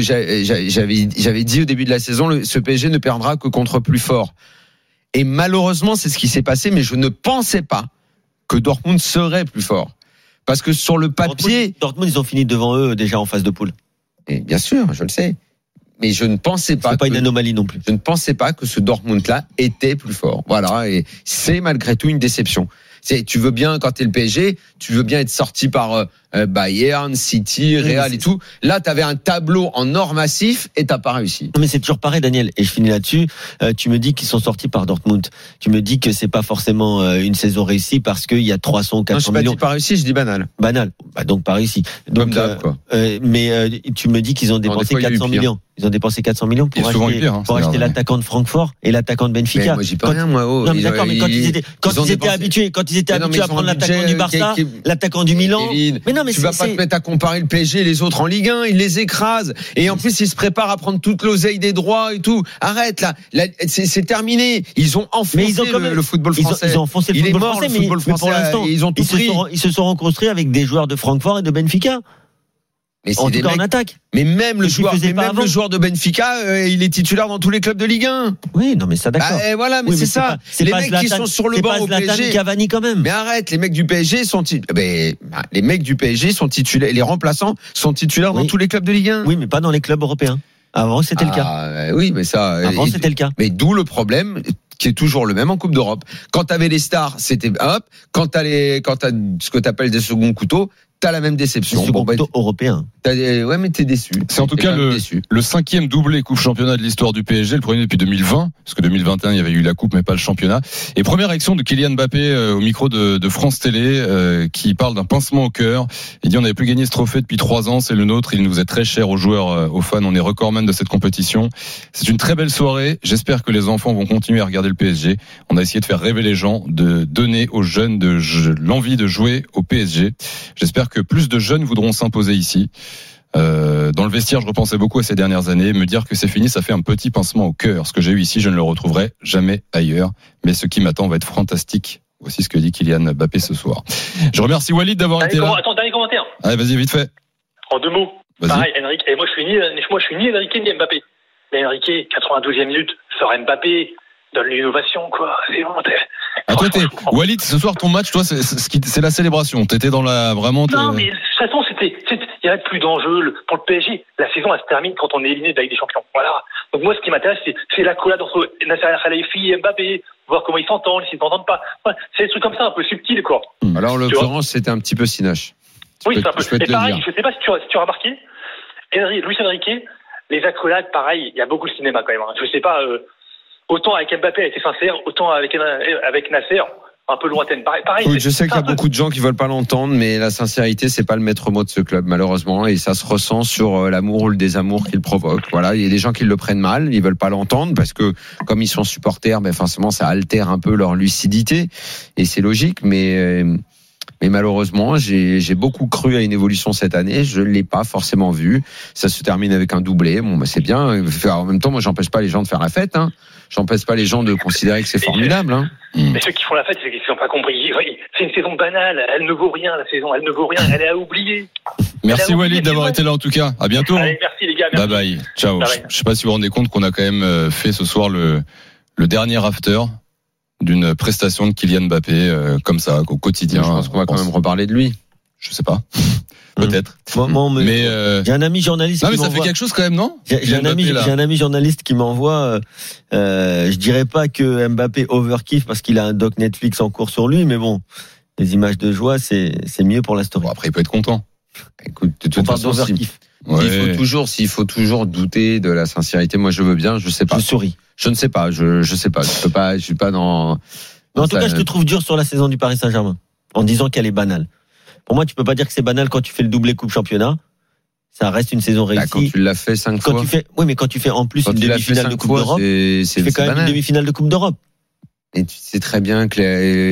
j'avais dit au début de la saison, ce PSG ne perdra que contre plus fort. Et malheureusement, c'est ce qui s'est passé, mais je ne pensais pas que Dortmund serait plus fort. Parce que sur le papier... Dortmund, ils ont fini devant eux déjà en phase de poule. Et bien sûr, je le sais. Mais je ne pensais pas. C'est pas une anomalie non plus. Je ne pensais pas que ce Dortmund-là était plus fort. Voilà. Et c'est malgré tout une déception. Tu veux bien, quand t'es le PSG, tu veux bien être sorti par Bayern, City, Real et tout. Là, t'avais un tableau en or massif et t'as pas réussi. Mais c'est toujours pareil, Daniel. Et je finis là-dessus. Tu me dis qu'ils sont sortis par Dortmund. Tu me dis que c'est pas forcément une saison réussie parce qu'il y a 300 ou 400 millions. Non, je dis pas réussi, je dis banal. Banal. Bah, donc pas réussi. Donc, quoi. Mais tu me dis qu'ils ont dépensé 400 millions. Ils ont dépensé 400 millions pour acheter l'attaquant de Francfort et l'attaquant de Benfica. Mais moi, j'y peux rien, moi. Non, mais d'accord, mais quand ils étaient habitués à prendre l'attaquant du Barça, l'attaquant du Milan. Mais non, mais tu vas pas te mettre à comparer le PSG et les autres en Ligue 1, ils les écrasent. Et en plus, ils se préparent à prendre toute l'oseille des droits et tout. Arrête, là, c'est terminé. Ils ont enfoncé le football français. Ils ont enfoncé le football français, mais pour l'instant, ils se sont reconstruits avec des joueurs de Francfort et de Benfica. Mais en tout cas, en attaque. Mais même le joueur de Benfica, il est titulaire dans tous les clubs de Ligue 1. Oui, non, mais ça, d'accord. Voilà, mais c'est ça. Les mecs qui sont sur le banc au PSG. Cavani quand même. Mais arrête, les mecs du PSG sont titulaires. Les remplaçants sont titulaires dans tous les clubs de Ligue 1. Oui, mais pas dans les clubs européens. Avant, c'était le cas. Oui, mais ça. Avant, c'était le cas. Mais d'où le problème, qui est toujours le même en Coupe d'Europe. Quand t'avais les stars, c'était hop. Quand t'as ce que t'appelles des seconds couteaux, t'as la même déception. Européen. Ouais, mais t'es déçu. C'est en tout cas le 5e doublé Coupe Championnat de l'histoire du PSG, le premier depuis 2020, parce que 2021 il y avait eu la Coupe mais pas le championnat. Et première réaction de Kylian Mbappé au micro de France Télé, qui parle d'un pincement au cœur. Il dit on n'avait plus gagné ce trophée depuis 3 ans, c'est le nôtre, il nous est très cher aux joueurs, aux fans, on est recordman de cette compétition. C'est une très belle soirée, j'espère que les enfants vont continuer à regarder le PSG. On a essayé de faire rêver les gens, de donner aux jeunes l'envie de jouer au PSG. J'espère que plus de jeunes voudront s'imposer ici. Dans le vestiaire, je repensais beaucoup à ces dernières années. Me dire que c'est fini, ça fait un petit pincement au cœur. Ce que j'ai eu ici, je ne le retrouverai jamais ailleurs. Mais ce qui m'attend va être fantastique. Voici ce que dit Kylian Mbappé ce soir. Je remercie Walid d'avoir été là. Attends, dernier commentaire. Allez, vas-y, vite fait. En 2 mots. Vas-y. Pareil, Enrique. Et moi, je suis ni Enrique ni Mbappé. Mais Enrique, 92e minute, sort Mbappé, donne l'innovation, quoi. C'est vraiment. Toi, Walid, ce soir, ton match, toi, c'est la célébration. T'étais dans la, vraiment. Non, mais de toute façon, il n'y a plus d'enjeu. Pour le PSG, la saison, elle se termine quand on est éliminé de la Ligue des Champions. Voilà. Donc, moi, ce qui m'intéresse, c'est l'accolade entre Nasser Al-Khelaifi et Mbappé, voir comment ils s'entendent, s'ils s'entendent pas. Ouais, c'est des trucs comme ça, un peu subtils, quoi. Alors, en l'occurrence, c'était un petit peu Sinoche. Oui, c'est un peu. Et pareil, je sais pas si tu as remarqué, Luis Enrique, les accolades, pareil, il y a beaucoup de cinéma, quand même. Je sais pas, autant avec Mbappé, elle était sincère, autant avec Nasser, un peu lointaine. Pareil, oui, je sais qu'il y a beaucoup de gens qui veulent pas l'entendre, mais la sincérité, c'est pas le maître mot de ce club, malheureusement, et ça se ressent sur l'amour ou le désamour qu'il provoque. Voilà, il y a des gens qui le prennent mal, ils veulent pas l'entendre parce que comme ils sont supporters, forcément, ça altère un peu leur lucidité, et c'est logique, mais malheureusement, j'ai beaucoup cru à une évolution cette année. Je ne l'ai pas forcément vu. Ça se termine avec un doublé. Bon, c'est bien. En même temps, moi, j'empêche pas les gens de faire la fête. J'empêche pas les gens de considérer que c'est formidable. Mais ceux qui font la fête, c'est qu'ils n'ont pas compris. C'est une saison banale. Elle ne vaut rien, la saison. Elle ne vaut rien. Elle est à oublier. Merci Walid d'avoir été là en tout cas. À bientôt. Allez, merci les gars. Merci. Bye bye. Ciao. Bye bye. Je sais pas si vous vous rendez compte qu'on a quand même fait ce soir le dernier after d'une prestation de Kylian Mbappé comme ça au quotidien. Je pense qu'on va quand même reparler de lui. Je sais pas. Peut-être. Mais j'ai un ami journaliste. Non, mais ça fait quelque chose quand même, non? J'ai un ami journaliste qui m'envoie. Je dirais pas que Mbappé overkiff parce qu'il a un doc Netflix en cours sur lui, mais bon, les images de joie, c'est mieux pour la story. Bon, après, il peut être content. Écoute, de toute façon, s'il faut toujours douter de la sincérité. Moi, je veux bien. Je sais pas. Je souris. Je ne sais pas. Je sais pas. Je peux pas. Je suis pas dans. Mais en tout cas, je te trouve dur sur la saison du Paris Saint-Germain, en disant qu'elle est banale. Pour moi, tu peux pas dire que c'est banal quand tu fais le doublé Coupe Championnat. Ça reste une saison réussie. Quand tu l'as fait 5 fois. Oui, mais quand tu fais en plus une demi-finale de Coupe d'Europe, tu fais quand même une demi-finale de Coupe d'Europe. Et tu sais très bien que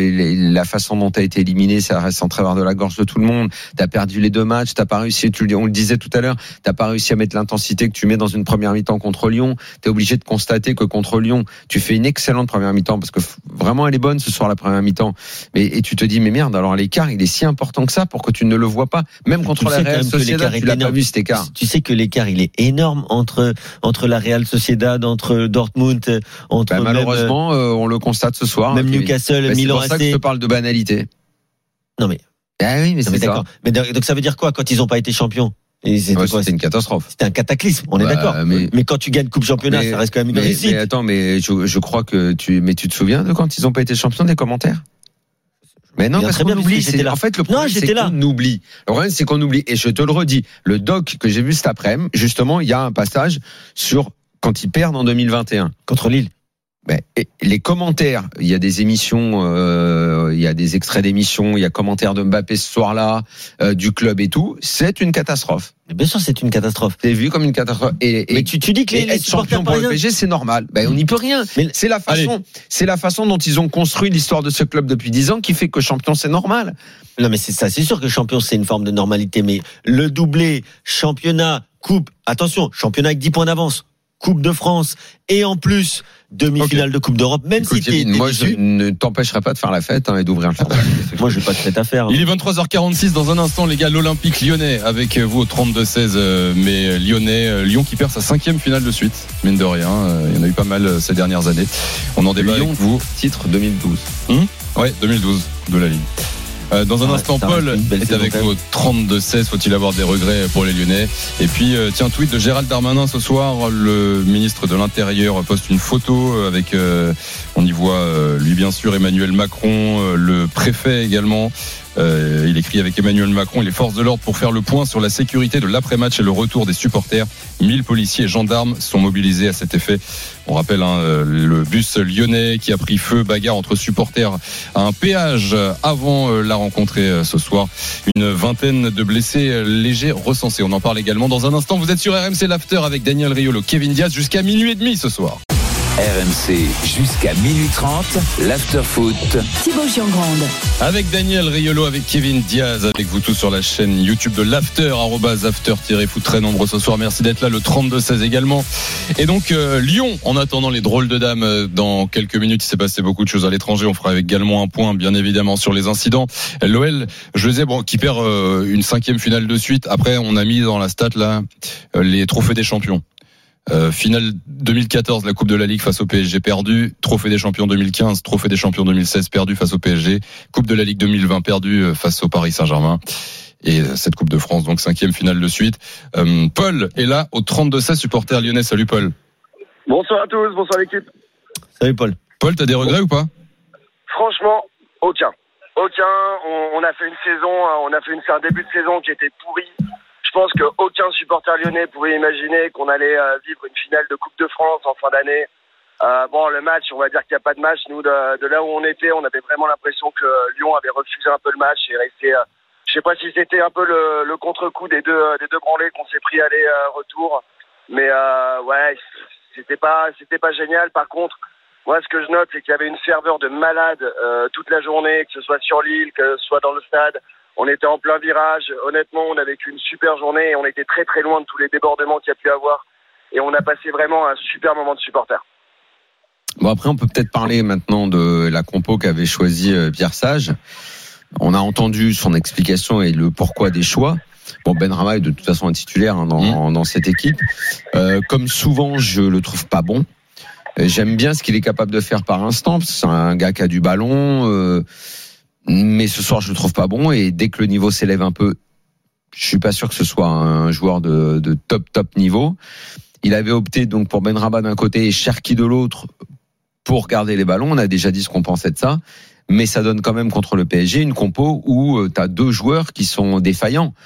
la façon dont tu as été éliminé, ça reste en travers de la gorge de tout le monde. Tu as perdu les 2 matchs, t'as pas réussi, on le disait tout à l'heure, t'as pas réussi à mettre l'intensité que tu mets dans une première mi-temps contre Lyon. Tu es obligé de constater que contre Lyon, tu fais une excellente première mi-temps parce que vraiment elle est bonne ce soir la première mi-temps. Et tu te dis mais merde, alors l'écart, il est si important que ça pour que tu ne le vois pas, même contre la Real Sociedad, tu l'as pas vu cet écart. Tu sais que l'écart, il est énorme entre la Real Sociedad, entre Dortmund, entre malheureusement, on le constate ce soir. Même Newcastle, Milan AC. C'est pour ça que je te parle de banalité. Non mais. Ah oui, mais c'est ça. D'accord. Mais donc ça veut dire quoi quand ils n'ont pas été champions? C'était une catastrophe. C'était un cataclysme, on est d'accord. Mais quand tu gagnes Coupe Championnat, ça reste quand même une réussite. Mais attends, je crois que tu te souviens de quand ils n'ont pas été champions des commentaires? Mais non, parce qu'on oublie. En fait, le problème, c'est qu'on oublie. Le problème, c'est qu'on oublie. Et je te le redis, le doc que j'ai vu cet après-midi, justement, il y a un passage sur quand ils perdent en 2021. Contre Lille. Et les commentaires, il y a des émissions, il y a des extraits d'émissions, il y a commentaires de Mbappé ce soir-là, du club et tout. C'est une catastrophe. Mais bien sûr, c'est une catastrophe. C'est vu comme une catastrophe. Mais tu dis que les être champion pour le PSG, c'est normal. On n'y peut rien. Mais c'est la façon dont ils ont construit l'histoire de ce club depuis 10 ans qui fait que champion, c'est normal. Non, mais c'est ça. C'est sûr que champion, c'est une forme de normalité. Mais le doublé, championnat, coupe, attention, championnat avec 10 points d'avance. Coupe de France et en plus demi-finale de Coupe d'Europe. Même si moi je ne t'empêcherai pas de faire la fête et d'ouvrir le champagne. Moi je n'ai pas de fête à faire. Il est 23h46 dans un instant les gars, l'Olympique Lyonnais avec vous au 32-16 mais Lyon qui perd sa 5e finale de suite, mine de rien. Il y en a eu pas mal ces dernières années. On en débat avec vous. Titre 2012. Ouais, 2012 de la Ligue. Dans un instant, Paul est avec nous au 32-16. Faut-il avoir des regrets pour les Lyonnais? Et puis, tiens, tweet de Gérald Darmanin ce soir. Le ministre de l'Intérieur poste une photo avec, on y voit lui bien sûr Emmanuel Macron, le préfet également. Il écrit avec Emmanuel Macron et les forces de l'ordre pour faire le point sur la sécurité de l'après-match et le retour des supporters. 1000 policiers et gendarmes sont mobilisés à cet effet. On rappelle le bus lyonnais qui a pris feu, bagarre entre supporters à un péage avant la rencontre ce soir. Une vingtaine de blessés légers recensés. On en parle également dans un instant. Vous êtes sur RMC l'After avec Daniel Riolo, Kevin Diaz jusqu'à minuit et demi ce soir. RMC jusqu'à minuit 30, l'Afterfoot. Thibaut Giangrande. Avec Daniel Riolo, avec Kevin Diaz, avec vous tous sur la chaîne YouTube de l'After, @after-foot, très nombreux ce soir. Merci d'être là, le 32-16 également. Et donc Lyon, en attendant les drôles de dames, dans quelques minutes, il s'est passé beaucoup de choses à l'étranger. On fera également un point, bien évidemment, sur les incidents. L'OL, je disais, qui perd une 5e finale de suite. Après, on a mis dans la stat là les trophées des champions. Finale 2014, la Coupe de la Ligue face au PSG perdu, Trophée des Champions 2015, Trophée des Champions 2016 perdu face au PSG, Coupe de la Ligue 2020 perdu face au Paris Saint-Germain, et cette Coupe de France, donc 5e finale de suite. Paul est là au 32-16, supporter lyonnais. Salut Paul. Bonsoir à tous, bonsoir l'équipe. Salut Paul. Paul, t'as des regrets ou pas? Franchement, aucun. On a fait une saison, un début de saison qui était pourri. Je pense qu'aucun supporter lyonnais pouvait imaginer qu'on allait vivre une finale de Coupe de France en fin d'année. Le match, on va dire qu'il n'y a pas de match. Nous, de là où on était, on avait vraiment l'impression que Lyon avait refusé un peu le match et resté. Je sais pas si c'était un peu le contre-coup des deux branlés qu'on s'est pris aller-retour, mais c'était pas génial. Par contre, moi, ce que je note, c'est qu'il y avait une ferveur de malade toute la journée, que ce soit sur l'île, que ce soit dans le stade. On était en plein virage. Honnêtement, on a vécu une super journée et on était très très loin de tous les débordements qu'il y a pu avoir. Et on a passé vraiment un super moment de supporter. Bon, après, on peut peut-être parler maintenant de la compo qu'avait choisi Pierre Sage. On a entendu son explication et le pourquoi des choix. Bon, Benrahma est de toute façon un titulaire dans cette équipe. Comme souvent, je le trouve pas bon. J'aime bien ce qu'il est capable de faire par instant. C'est un gars qui a du ballon. Mais ce soir, je le trouve pas bon, et dès que le niveau s'élève un peu, je suis pas sûr que ce soit un joueur de top niveau. Il avait opté donc pour Benrahma d'un côté et Cherki de l'autre pour garder les ballons. On a déjà dit ce qu'on pensait de ça, mais ça donne quand même contre le PSG une compo où tu as deux joueurs qui sont défaillants.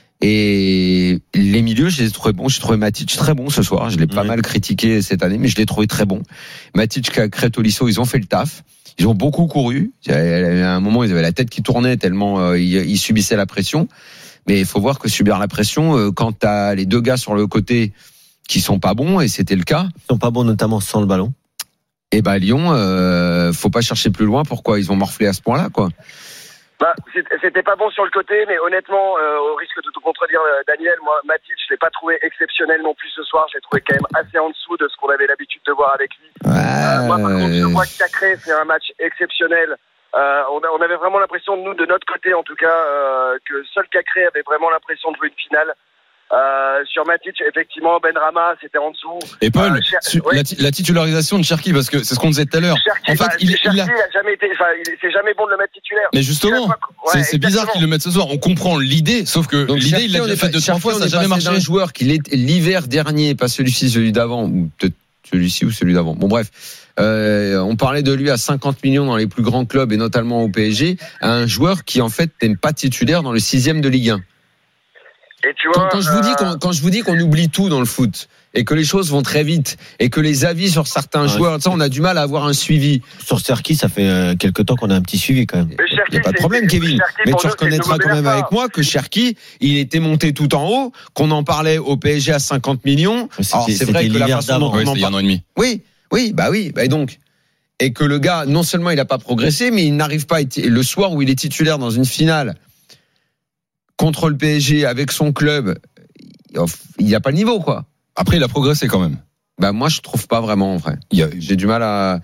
Et les milieux, je les ai trouvés bons. J'ai trouvé Matic très bon ce soir. Je l'ai pas mal critiqué cette année, mais je l'ai trouvé très bon. Matic, Crétolisso, ils ont fait le taf. Ils ont beaucoup couru. À un moment, ils avaient la tête qui tournait tellement ils subissaient la pression. Mais il faut voir que subir la pression, quand t'as les deux gars sur le côté qui sont pas bons, et c'était le cas. Ils sont pas bons, notamment sans le ballon. Et Lyon, faut pas chercher plus loin. Pourquoi ils ont morflé à ce point-là, quoi. C'était pas bon sur le côté, mais honnêtement, au risque de tout contredire Daniel, moi, Matic, je l'ai pas trouvé exceptionnel non plus ce soir. Je l'ai trouvé quand même assez en dessous de ce qu'on avait l'habitude de voir avec lui. Moi, par contre, je vois que Cacré fait un match exceptionnel. On avait vraiment l'impression, nous, de notre côté en tout cas, que seul Cacré avait vraiment l'impression de jouer une finale. Sur Matic, effectivement, Benrahma, c'était en dessous. Et Paul, la titularisation de Cherki, parce que c'est ce qu'on disait tout à l'heure. Cherki, en fait, Cherki a jamais été, c'est jamais bon de le mettre titulaire. Mais justement, c'est bizarre qu'il le mette ce soir. On comprend l'idée, sauf que donc, l'idée, il l'a déjà fait 2-3 fois, ça n'a jamais marché. Un joueur qui l'hiver dernier, pas celui-ci, celui d'avant, ou peut-être celui-ci ou celui d'avant. Bon, bref. On parlait de lui à 50 millions dans les plus grands clubs et notamment au PSG, un joueur qui en fait n'est pas titulaire dans le 6e de Ligue 1. Et tu vois, quand je vous dis qu'on oublie tout dans le foot et que les choses vont très vite et que les avis sur certains joueurs, on a du mal à avoir un suivi. Sur Cherki, ça fait quelque temps qu'on a un petit suivi quand même. Il n'y a pas de problème, Kevin. Mais tu reconnaîtras quand même avec moi que Cherki, il était monté tout en haut, qu'on en parlait au PSG à 50 millions. Alors c'est vrai que la façon dont on en parle, un an et demi. Oui, donc. Et que le gars, non seulement il n'a pas progressé, mais il n'arrive pas le soir où il est titulaire dans une finale contre le PSG avec son club, il n'y a pas le niveau, quoi. Après, il a progressé quand même. Moi, je trouve pas vraiment, en vrai. J'ai du mal à.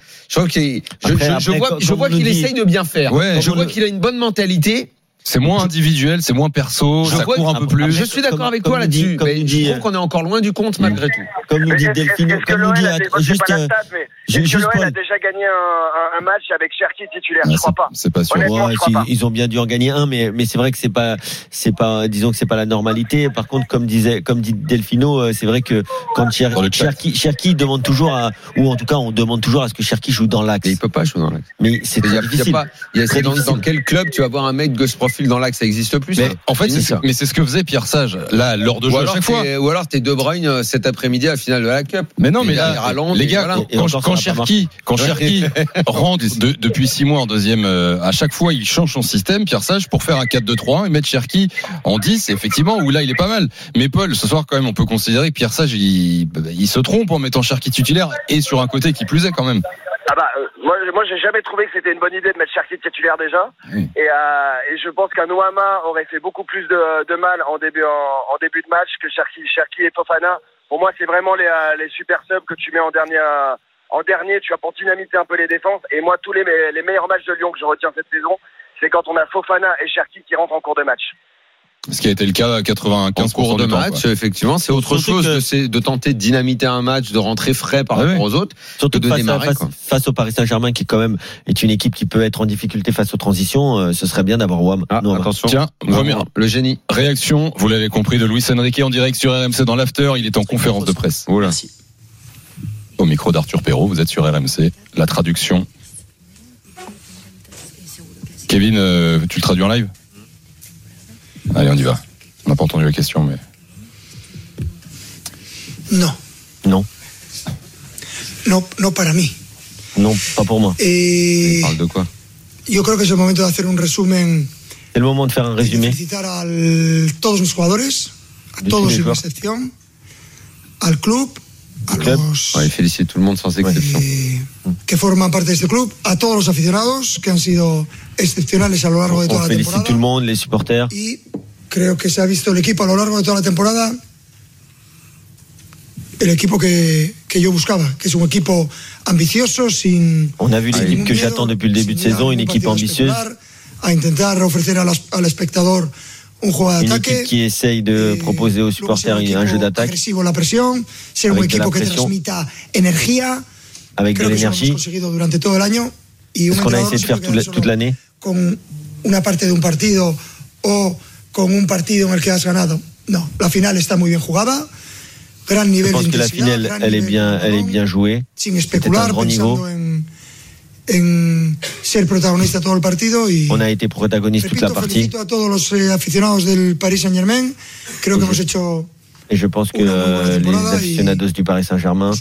Je vois qu'il essaye de bien faire. Je vois qu'il a une bonne mentalité. C'est moins individuel, c'est moins perso, ça court un peu plus. Je suis d'accord avec toi là-dessus. Je trouve qu'on est encore loin du compte malgré tout. Comme nous dit Delphine, Est-ce que l'OL a déjà gagné un match avec Cherki titulaire? Je crois pas. C'est pas sûr. Honnêtement, je crois pas. Ils ont bien dû en gagner un, mais c'est vrai que c'est pas, disons que c'est pas la normalité. Par contre, comme dit Delphino, c'est vrai que quand Cherki demande toujours ou en tout cas, on demande toujours à ce que Cherki joue dans l'axe. Mais il peut pas jouer dans l'axe. Mais c'est difficile. Dans quel club tu vas voir un mec de ce profil dans l'axe? Ça existe plus. Mais en fait, c'est ce que faisait Pierre Sage là lors de jeu à chaque fois. Ou alors t'es De Bruyne cet après-midi à la finale de la Cup. Mais non, mais là, les gars, quand Cherki rentre depuis 6 mois en deuxième, à chaque fois il change son système, Pierre Sage, pour faire un 4-2-3-1 et mettre Cherki en 10, effectivement, où là il est pas mal. Mais Paul, ce soir quand même, on peut considérer que Pierre Sage il se trompe en mettant Cherki titulaire et sur un côté qui plus est quand même. Moi j'ai jamais trouvé que c'était une bonne idée de mettre Cherki titulaire déjà. Oui. Et je pense qu'un Ouama aurait fait beaucoup plus de mal en début de match que Cherki et Fofana. Pour moi, c'est vraiment les super subs que tu mets en dernier, tu vas pour dynamiter un peu les défenses. Et moi, tous les meilleurs matchs de Lyon que je retiens cette saison, c'est quand on a Fofana et Cherki qui rentrent en cours de match. Ce qui a été le cas à 95% cours de match, effectivement, c'est autre chose de tenter de dynamiter un match, de rentrer frais par rapport aux autres. Surtout face au Paris Saint-Germain, qui quand même est une équipe qui peut être en difficulté face aux transitions, ce serait bien d'avoir Ouam. Attention. Tiens, le génie. Réaction, vous l'avez compris, de Luis Enrique en direct sur RMC dans l'after. Il est en conférence de presse. Voilà. Merci. Au micro d'Arthur Perrault, vous êtes sur RMC. La traduction. Kevin, tu le traduis en live? Allez, on y va. On n'a pas entendu la question, mais... Non para mí. Non, pas pour moi. Il parle de quoi? Yo creo que es el momento de hacer un resumen. C'est le moment de faire un résumé. Felicitar a todos mis jugadores, a todos sin excepción, al club, a los... Il félicite tout le monde sans exception. Que forman parte de este club, a todos los aficionados que han sido excepcionales a lo largo de toda la temporada. Félicite tout le monde, les supporters. Y creo que se ha visto el equipo a lo largo de toda la temporada, el equipo que yo buscaba, que es un equipo ambicioso, sin... On a vu l'équipe que j'attends depuis le début de saison, une équipe ambitieuse. A intentar ofrecer al espectador un juego de ataque. Une équipe qui essaye de proposer aux supporters un jeu d'attaque. Agresivo, la presión, ser un equipo que transmita energía. Avec de l'énergie. Durante todo el año. C'est ce qu'on a essayé de faire toute l'année. Con una parte de un partido o con un partido en el que has ganado. No, la final está muy bien jugada. Gran nivel de intensidad. Je pense que la finale, elle est bien jouée. Sin especular, pensando en ser protagonista todo el partido. Y on a été protagoniste toute la partie. Felicito a todos los aficionados del Paris Saint-Germain. Creo que hemos hecho... Et je pense que les aficionados du Paris Saint-Germain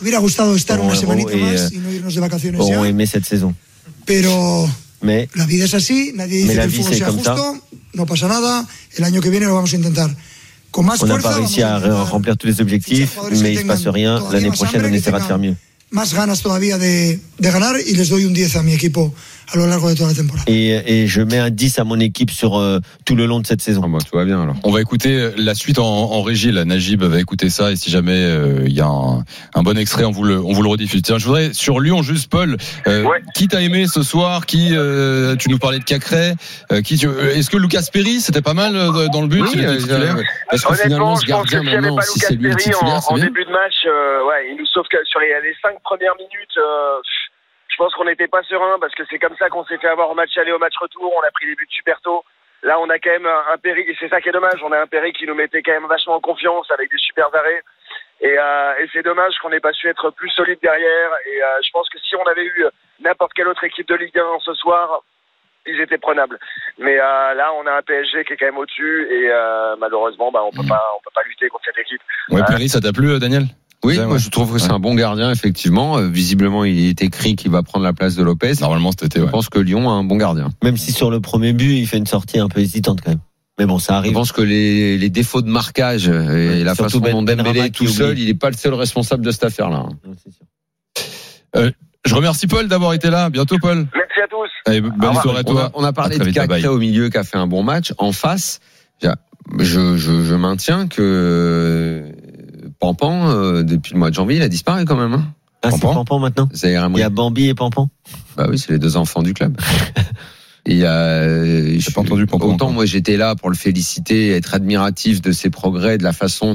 auront aimé cette saison. Mais la vida es así, nadie dice que el fútbol sea justo, no pasa nada, el año que viene lo vamos a intentar. On n'a pas réussi à remplir tous les objectifs, mais il ne se passe rien. L'année prochaine, on essaiera de faire mieux. Más ganas todavía de ganar y les doy un 10 a mi equipo a lo largo de toda la temporada. Et je mets un 10 à mon équipe sur tout le long de cette saison. Tout va bien alors. On va écouter la suite en régie. Là, Najib va écouter ça et si jamais il y a un bon extrait, on vous le rediffuse. Tiens, je voudrais sur Lyon juste Paul. Qui t'a aimé ce soir? Tu nous parlais de Cacré. Est-ce que Lucas Perry c'était pas mal dans le but? Oui, il était titulaire. Parce que finalement, ce gardien maintenant, si c'est lui le titulaire, en début de match, il nous sauve que sur les 5 premières minutes. Je pense qu'on n'était pas serein parce que c'est comme ça qu'on s'est fait avoir au match aller, au match retour. On a pris des buts super tôt. Là, on a quand même un Perry, et c'est ça qui est dommage. On a un Perry qui nous mettait quand même vachement en confiance avec des super arrêts. Et c'est dommage qu'on n'ait pas su être plus solide derrière. Et je pense que si on avait eu n'importe quelle autre équipe de Ligue 1 ce soir, ils étaient prenables. Mais là, on a un PSG qui est quand même au-dessus et malheureusement, on peut pas lutter contre cette équipe. Ouais, Perry, ça t'a plu, Daniel? Oui, moi je trouve que c'est un bon gardien, effectivement. Visiblement, il est écrit qu'il va prendre la place de Lopez. Normalement, c'était. Je pense que Lyon a un bon gardien. Même si sur le premier but, il fait une sortie un peu hésitante quand même. Mais bon, ça arrive. Je pense que les défauts de marquage et la façon dont Dembélé est tout seul, il n'est pas le seul responsable de cette affaire-là. C'est sûr. Je remercie Paul d'avoir été là. À bientôt, Paul. Merci à tous. Allez, bonne soirée à toi. On a parlé de Cacré au milieu qui a fait un bon match. En face, je maintiens que Pampan, depuis le mois de janvier, il a disparu quand même. Ah, c'est Pampan maintenant. Il y a Bambi et Pampan. Bah oui, c'est les deux enfants du club. Et j'ai pas entendu Pampan. Autant moi j'étais là pour le féliciter, être admiratif de ses progrès, de la façon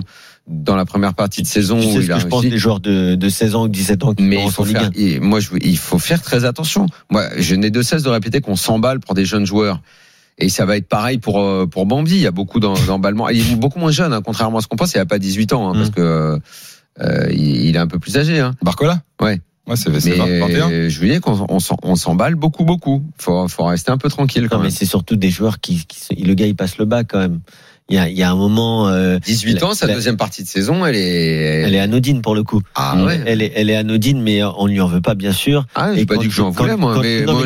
dans la première partie de saison. Tu sais ce que je pense des joueurs de 16 ans ou 17 ans qui mais il faut faire très attention. Moi, je n'ai de cesse de répéter qu'on s'emballe pour des jeunes joueurs. Et ça va être pareil pour Bambi. Il y a beaucoup d'emballements. Il est beaucoup moins jeune, hein, contrairement à ce qu'on pense. Il n'a pas 18 ans, hein, parce que il est un peu plus âgé. Hein. Barcola ? Ouais. Ouais, c'est 21. Je veux dire qu'on s'emballe beaucoup. Faut rester un peu tranquille quand même. Mais c'est surtout des joueurs le gars il passe le bac quand même. Il y a un moment. 18 ans, sa deuxième partie de saison, elle est anodine pour le coup. Ah ouais. Elle est anodine, mais on lui en veut pas, bien sûr. Ah, j'ai pas dit que j'en voulais, moi.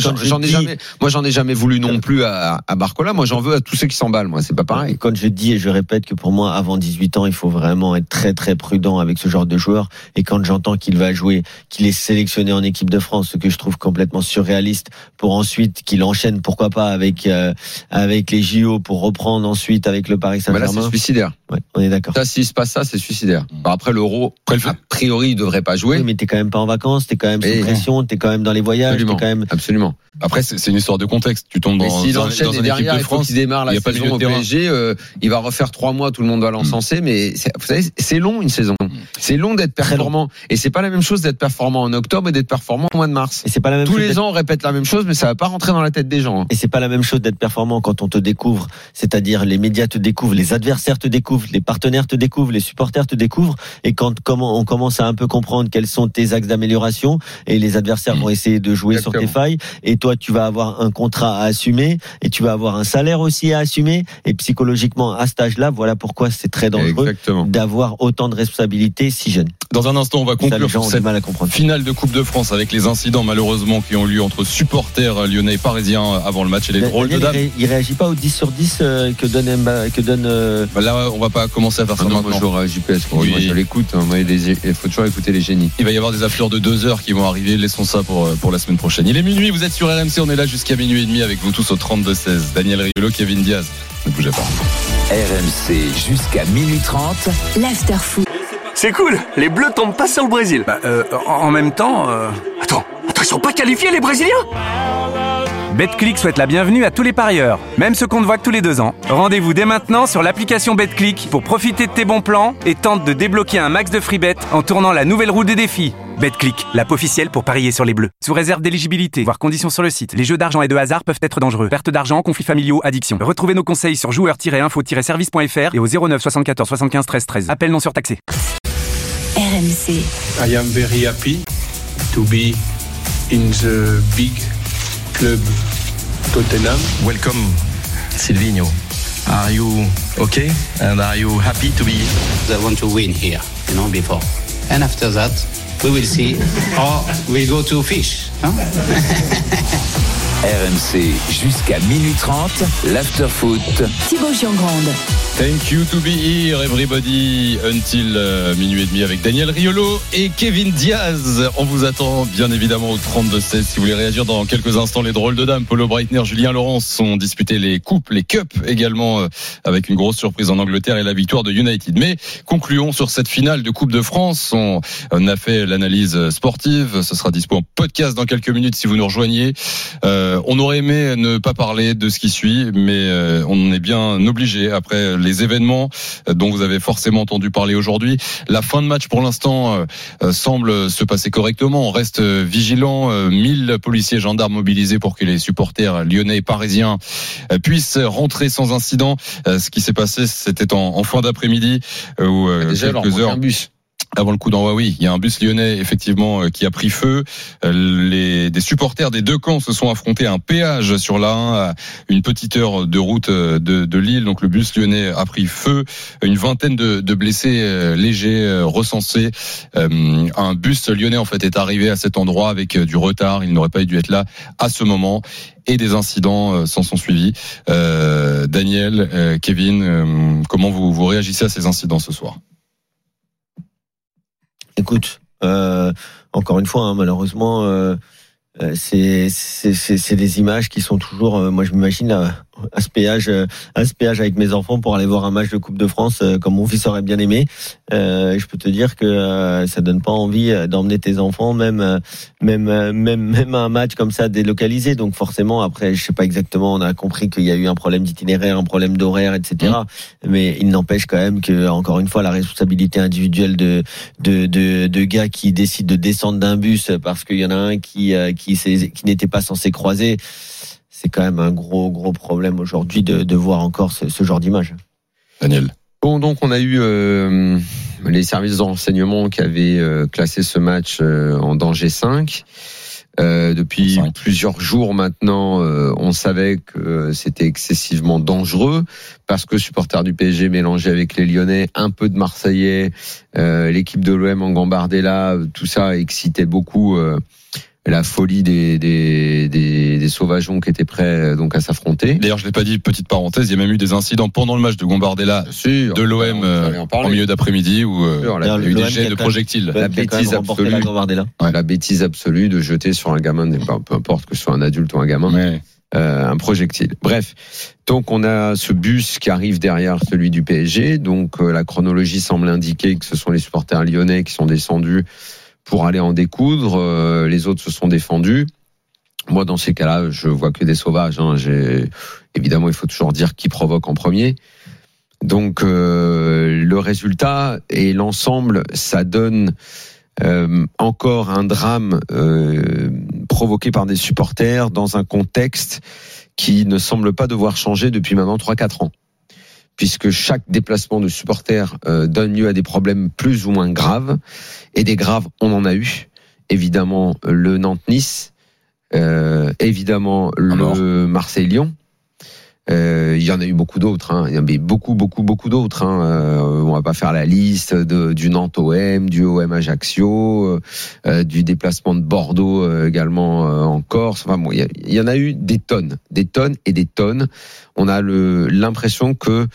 J'en ai jamais voulu non plus à Barcola. Moi, j'en veux à tous ceux qui s'emballent. Moi, c'est pas pareil. Quand je dis et je répète que pour moi, avant 18 ans, il faut vraiment être très très prudent avec ce genre de joueur. Et quand j'entends qu'il va jouer, qu'il est sélectionné en équipe de France, ce que je trouve complètement surréaliste, pour ensuite qu'il enchaîne, pourquoi pas avec les JO pour reprendre ensuite avec le Paris Saint-Germain. Mais là, c'est suicidaire. Ouais, on est d'accord. Ça, s'il se passe ça, c'est suicidaire. Après l'Euro, a priori, il devrait pas jouer. Oui, mais t'es quand même pas en vacances, t'es quand même sous pression, t'es quand même dans les voyages, Absolument. Après, c'est une histoire de contexte. Tu tombes dans s'il enchaîne et derrière, il faut qu'il démarre la saison au PSG, il va refaire 3 mois, tout le monde va l'encenser, mais vous savez, c'est long une saison. C'est long d'être performant. Et c'est pas la même chose d'être performant en octobre et d'être performant au mois de mars. Et c'est pas la même Tous les ans, on répète la même chose, mais ça va pas rentrer dans la tête des gens. Et c'est pas la même chose d'être performant quand on te découvre, c'est-à-dire les médias te découvrent, les adversaires te découvrent, les partenaires te découvrent, les supporters te découvrent, et quand on commence à un peu comprendre quels sont tes axes d'amélioration, et les adversaires vont essayer de jouer sur tes failles, et toi tu vas avoir un contrat à assumer, et tu vas avoir un salaire aussi à assumer, et psychologiquement à cet âge-là, voilà pourquoi c'est très dangereux d'avoir autant de responsabilités si jeune. Dans un instant, on va conclure sur cette finale de Coupe de France avec les incidents malheureusement qui ont eu lieu entre supporters lyonnais et parisiens avant le match et les drôles de dames. Il réagit pas au 10 sur 10 que donne. Là, on va pas commencer à faire ça maintenant. Moi, je l'aurai JPS. Moi, je l'écoute. Il faut toujours écouter les génies. Il va y avoir des affleurs de 2 heures qui vont arriver. Laissons ça pour la semaine prochaine. Il est minuit. Vous êtes sur RMC. On est là jusqu'à minuit et demi avec vous tous au 32-16. Daniel Riolo, Kevin Diaz. Ne bougez pas. RMC jusqu'à minuit 30. L'after-foot. C'est cool, les Bleus tombent pas sur le Brésil. En même temps... Attends, ils sont pas qualifiés les Brésiliens ? Betclic souhaite la bienvenue à tous les parieurs, même ceux qu'on ne voit que tous les 2 ans. Rendez-vous dès maintenant sur l'application Betclic pour profiter de tes bons plans et tente de débloquer un max de free bet en tournant la nouvelle roue des défis. Betclic, l'app officielle pour parier sur les Bleus. Sous réserve d'éligibilité, voire conditions sur le site. Les jeux d'argent et de hasard peuvent être dangereux. Perte d'argent, conflits familiaux, addiction. Retrouvez nos conseils sur joueurs-info-service.fr et au 09 74 75 13 13. Appel non surtaxé. RMC. I am very happy to be in the big club Tottenham. Welcome, Silvinho. Are you okay? And are you happy to be here? I want to win here, before. And after that, we will see. Or we'll go to fish. Huh? RMC jusqu'à minuit 30, l'after-foot. Thibaut Giangrande. Thank you to be here, everybody, until minuit et demi avec Daniel Riolo et Kevin Diaz. On vous attend bien évidemment au 32-16 si vous voulez réagir dans quelques instants. Les drôles de dames, Paulo Breitner, Julien Laurence ont disputé les coupes, les cups également, avec une grosse surprise en Angleterre et la victoire de United. Mais concluons sur cette finale de Coupe de France. On a fait l'analyse sportive, ce sera dispo en podcast dans quelques minutes si vous nous rejoignez. On aurait aimé ne pas parler de ce qui suit, mais on est bien obligé après les événements dont vous avez forcément entendu parler aujourd'hui. La fin de match pour l'instant semble se passer correctement. On reste vigilant. 1000 policiers et gendarmes mobilisés pour que les supporters lyonnais et parisiens puissent rentrer sans incident. Ce qui s'est passé, c'était en fin d'après-midi où quelques heures. Avant le coup d'envoi, oui, il y a un bus lyonnais effectivement qui a pris feu. Des supporters des deux camps se sont affrontés à un péage sur l'A1, à une petite heure de route de Lille. Donc le bus lyonnais a pris feu. Une vingtaine de blessés légers recensés. Un bus lyonnais en fait est arrivé à cet endroit avec du retard. Il n'aurait pas dû être là à ce moment. Et des incidents s'en sont suivis. Daniel, Kevin, comment vous réagissez à ces incidents ce soir ? Écoute, encore une fois, malheureusement, c'est des images qui sont toujours. Moi, je m'imagine là, à ce péage avec mes enfants pour aller voir un match de Coupe de France, comme mon fils aurait bien aimé. Je peux te dire que ça donne pas envie d'emmener tes enfants, même à un match comme ça délocalisé. Donc forcément, après, je sais pas exactement. On a compris qu'il y a eu un problème d'itinéraire, un problème d'horaire, etc. Mais il n'empêche quand même que, encore une fois, la responsabilité individuelle de gars qui décident de descendre d'un bus parce qu'il y en a un qui n'était pas censé croiser. C'est quand même un gros problème aujourd'hui de voir encore ce genre d'image. Daniel. Bon, donc on a eu les services de renseignement qui avaient classé ce match en danger 5. Depuis plusieurs jours maintenant, on savait que c'était excessivement dangereux parce que supporters du PSG mélangés avec les Lyonnais, un peu de Marseillais, l'équipe de l'OM en Gambardella, tout ça excitait beaucoup la folie des sauvageons qui étaient prêts donc à s'affronter. D'ailleurs, je l'ai pas dit, petite parenthèse, il y a même eu des incidents pendant le match de Gambardella de l'OM en milieu d'après-midi où il y a eu des jets de projectiles. La bêtise absolue, la bêtise absolue de jeter sur un gamin, peu importe que ce soit un adulte ou un gamin, un projectile. Bref, donc on a ce bus qui arrive derrière celui du PSG, donc la chronologie semble indiquer que ce sont les supporters lyonnais qui sont descendus pour aller en découdre, les autres se sont défendus. Moi, dans ces cas-là, je vois que des sauvages. Évidemment, il faut toujours dire qui provoque en premier. Donc, le résultat et l'ensemble, ça donne encore un drame provoqué par des supporters dans un contexte qui ne semble pas devoir changer depuis maintenant 3-4 ans. Puisque chaque déplacement de supporters donne lieu à des problèmes plus ou moins graves. Et des graves, on en a eu. Évidemment, le Nantes-Nice, évidemment, le Marseille-Lyon. Il y en a eu beaucoup d'autres. Il y en a eu beaucoup d'autres. On va pas faire la liste du Nantes-OM, du OM-Ajaccio, du déplacement de Bordeaux également en Corse. Enfin bon, il y en a eu des tonnes et des tonnes. On a l'impression que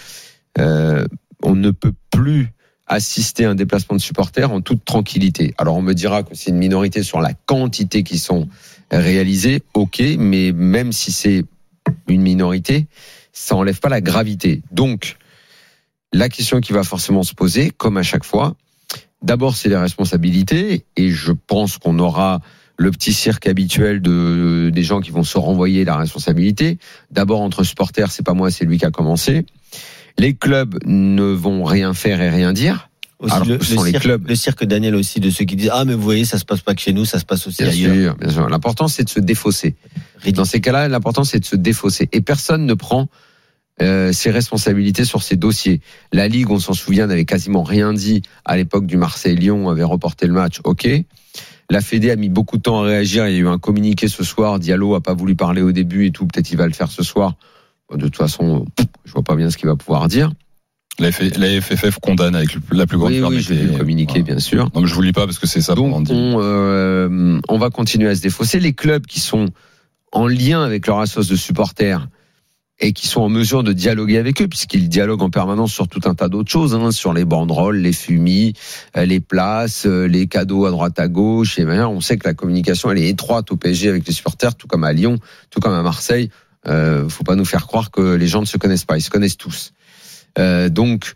on ne peut plus assister à un déplacement de supporters en toute tranquillité. Alors on me dira que c'est une minorité sur la quantité qui sont réalisées, ok, mais même si c'est une minorité, ça enlève pas la gravité. Donc, la question qui va forcément se poser, comme à chaque fois, d'abord c'est les responsabilités, et je pense qu'on aura le petit cirque habituel des gens qui vont se renvoyer la responsabilité. D'abord entre supporters, c'est pas moi, c'est lui qui a commencé. Les clubs ne vont rien faire et rien dire. Aussi alors, le cirque Daniel aussi de ceux qui disent mais vous voyez ça se passe pas que chez nous, ça se passe aussi ailleurs. Bien sûr. L'important c'est de se défausser. Dans ces cas-là, l'important c'est de se défausser et personne ne prend ses responsabilités sur ces dossiers. La Ligue, on s'en souvient, n'avait quasiment rien dit à l'époque du Marseille-Lyon, avait reporté le match. Ok. La Fédé a mis beaucoup de temps à réagir. Il y a eu un communiqué ce soir. Diallo a pas voulu parler au début et tout. Peut-être il va le faire ce soir. De toute façon, je vois pas bien ce qu'il va pouvoir dire. La FFF condamne avec la plus grande fermeté. Oui, j'ai vu le communiqué, bien sûr. Donc je vous lis pas parce que c'est ça. Donc on va continuer à se défausser. Les clubs qui sont en lien avec leur assoce de supporters et qui sont en mesure de dialoguer avec eux, puisqu'ils dialoguent en permanence sur tout un tas d'autres choses, sur les banderoles, les fumis, les places, les cadeaux à droite à gauche. Et bien, on sait que la communication elle est étroite au PSG avec les supporters, tout comme à Lyon, tout comme à Marseille. Faut pas nous faire croire que les gens ne se connaissent pas, ils se connaissent tous. Donc,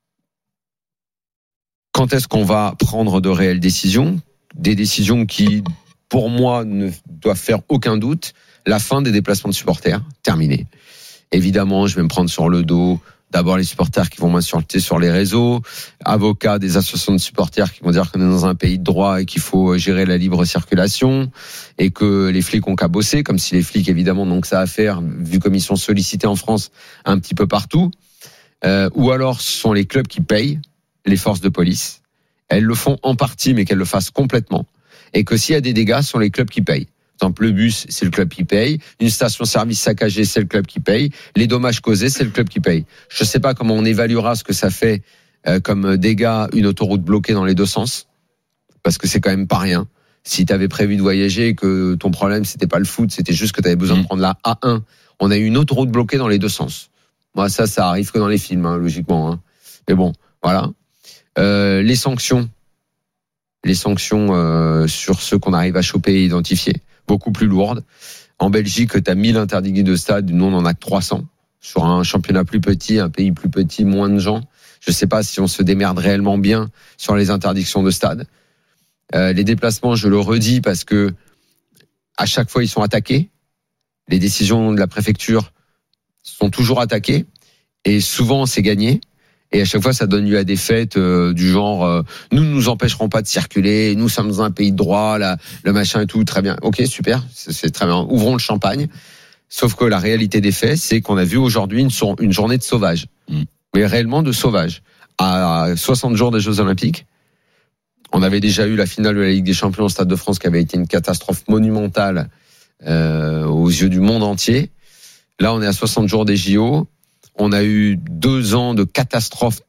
quand est-ce qu'on va prendre de réelles décisions? Des décisions qui, pour moi, ne doivent faire aucun doute. La fin des déplacements de supporters, terminé. Évidemment, je vais me prendre sur le dos. D'abord les supporters qui vont m'insulter sur les réseaux, avocats des associations de supporters qui vont dire qu'on est dans un pays de droit et qu'il faut gérer la libre circulation et que les flics ont qu'à bosser, comme si les flics évidemment n'ont que ça à faire, vu comme ils sont sollicités en France un petit peu partout. Ou alors ce sont les clubs qui payent les forces de police. Elles le font en partie, mais qu'elles le fassent complètement. Et que s'il y a des dégâts, ce sont les clubs qui payent. Par exemple, le bus, c'est le club qui paye. Une station-service saccagée, c'est le club qui paye. Les dommages causés, c'est le club qui paye. Je ne sais pas comment on évaluera ce que ça fait comme dégâts, une autoroute bloquée dans les deux sens. Parce que c'est quand même pas rien. Si tu avais prévu de voyager et que ton problème, c'était pas le foot, c'était juste que tu avais besoin de prendre la A1. On a eu une autoroute bloquée dans les deux sens. Moi, ça arrive que dans les films, logiquement. Mais bon, voilà. Les sanctions sur ceux qu'on arrive à choper et identifier, beaucoup plus lourdes. En Belgique, tu as 1000 interdits de stade, nous on en a que 300. Sur un championnat plus petit, un pays plus petit, moins de gens. Je sais pas si on se démerde réellement bien sur les interdictions de stade. Les déplacements, je le redis parce que à chaque fois ils sont attaqués. Les décisions de la préfecture sont toujours attaquées et souvent c'est gagné. Et à chaque fois, ça donne lieu à des fêtes du genre nous ne nous empêcherons pas de circuler, nous sommes dans un pays de droit, là, le machin et tout, très bien. Ok, super, c'est très bien. Ouvrons le champagne. Sauf que la réalité des faits, c'est qu'on a vu aujourd'hui une journée de sauvage, mais réellement de sauvage. À 60 jours des Jeux Olympiques, on avait déjà eu la finale de la Ligue des Champions au Stade de France qui avait été une catastrophe monumentale aux yeux du monde entier. Là, on est à 60 jours des JO. On a eu 2 ans de catastrophe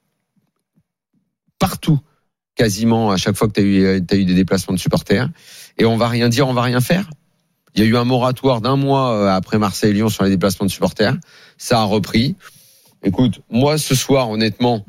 partout, quasiment à chaque fois que t'as eu des déplacements de supporters. Et on va rien dire, on va rien faire. Il y a eu un moratoire d'1 mois après Marseille-Lyon sur les déplacements de supporters. Ça a repris. Écoute, moi ce soir, honnêtement,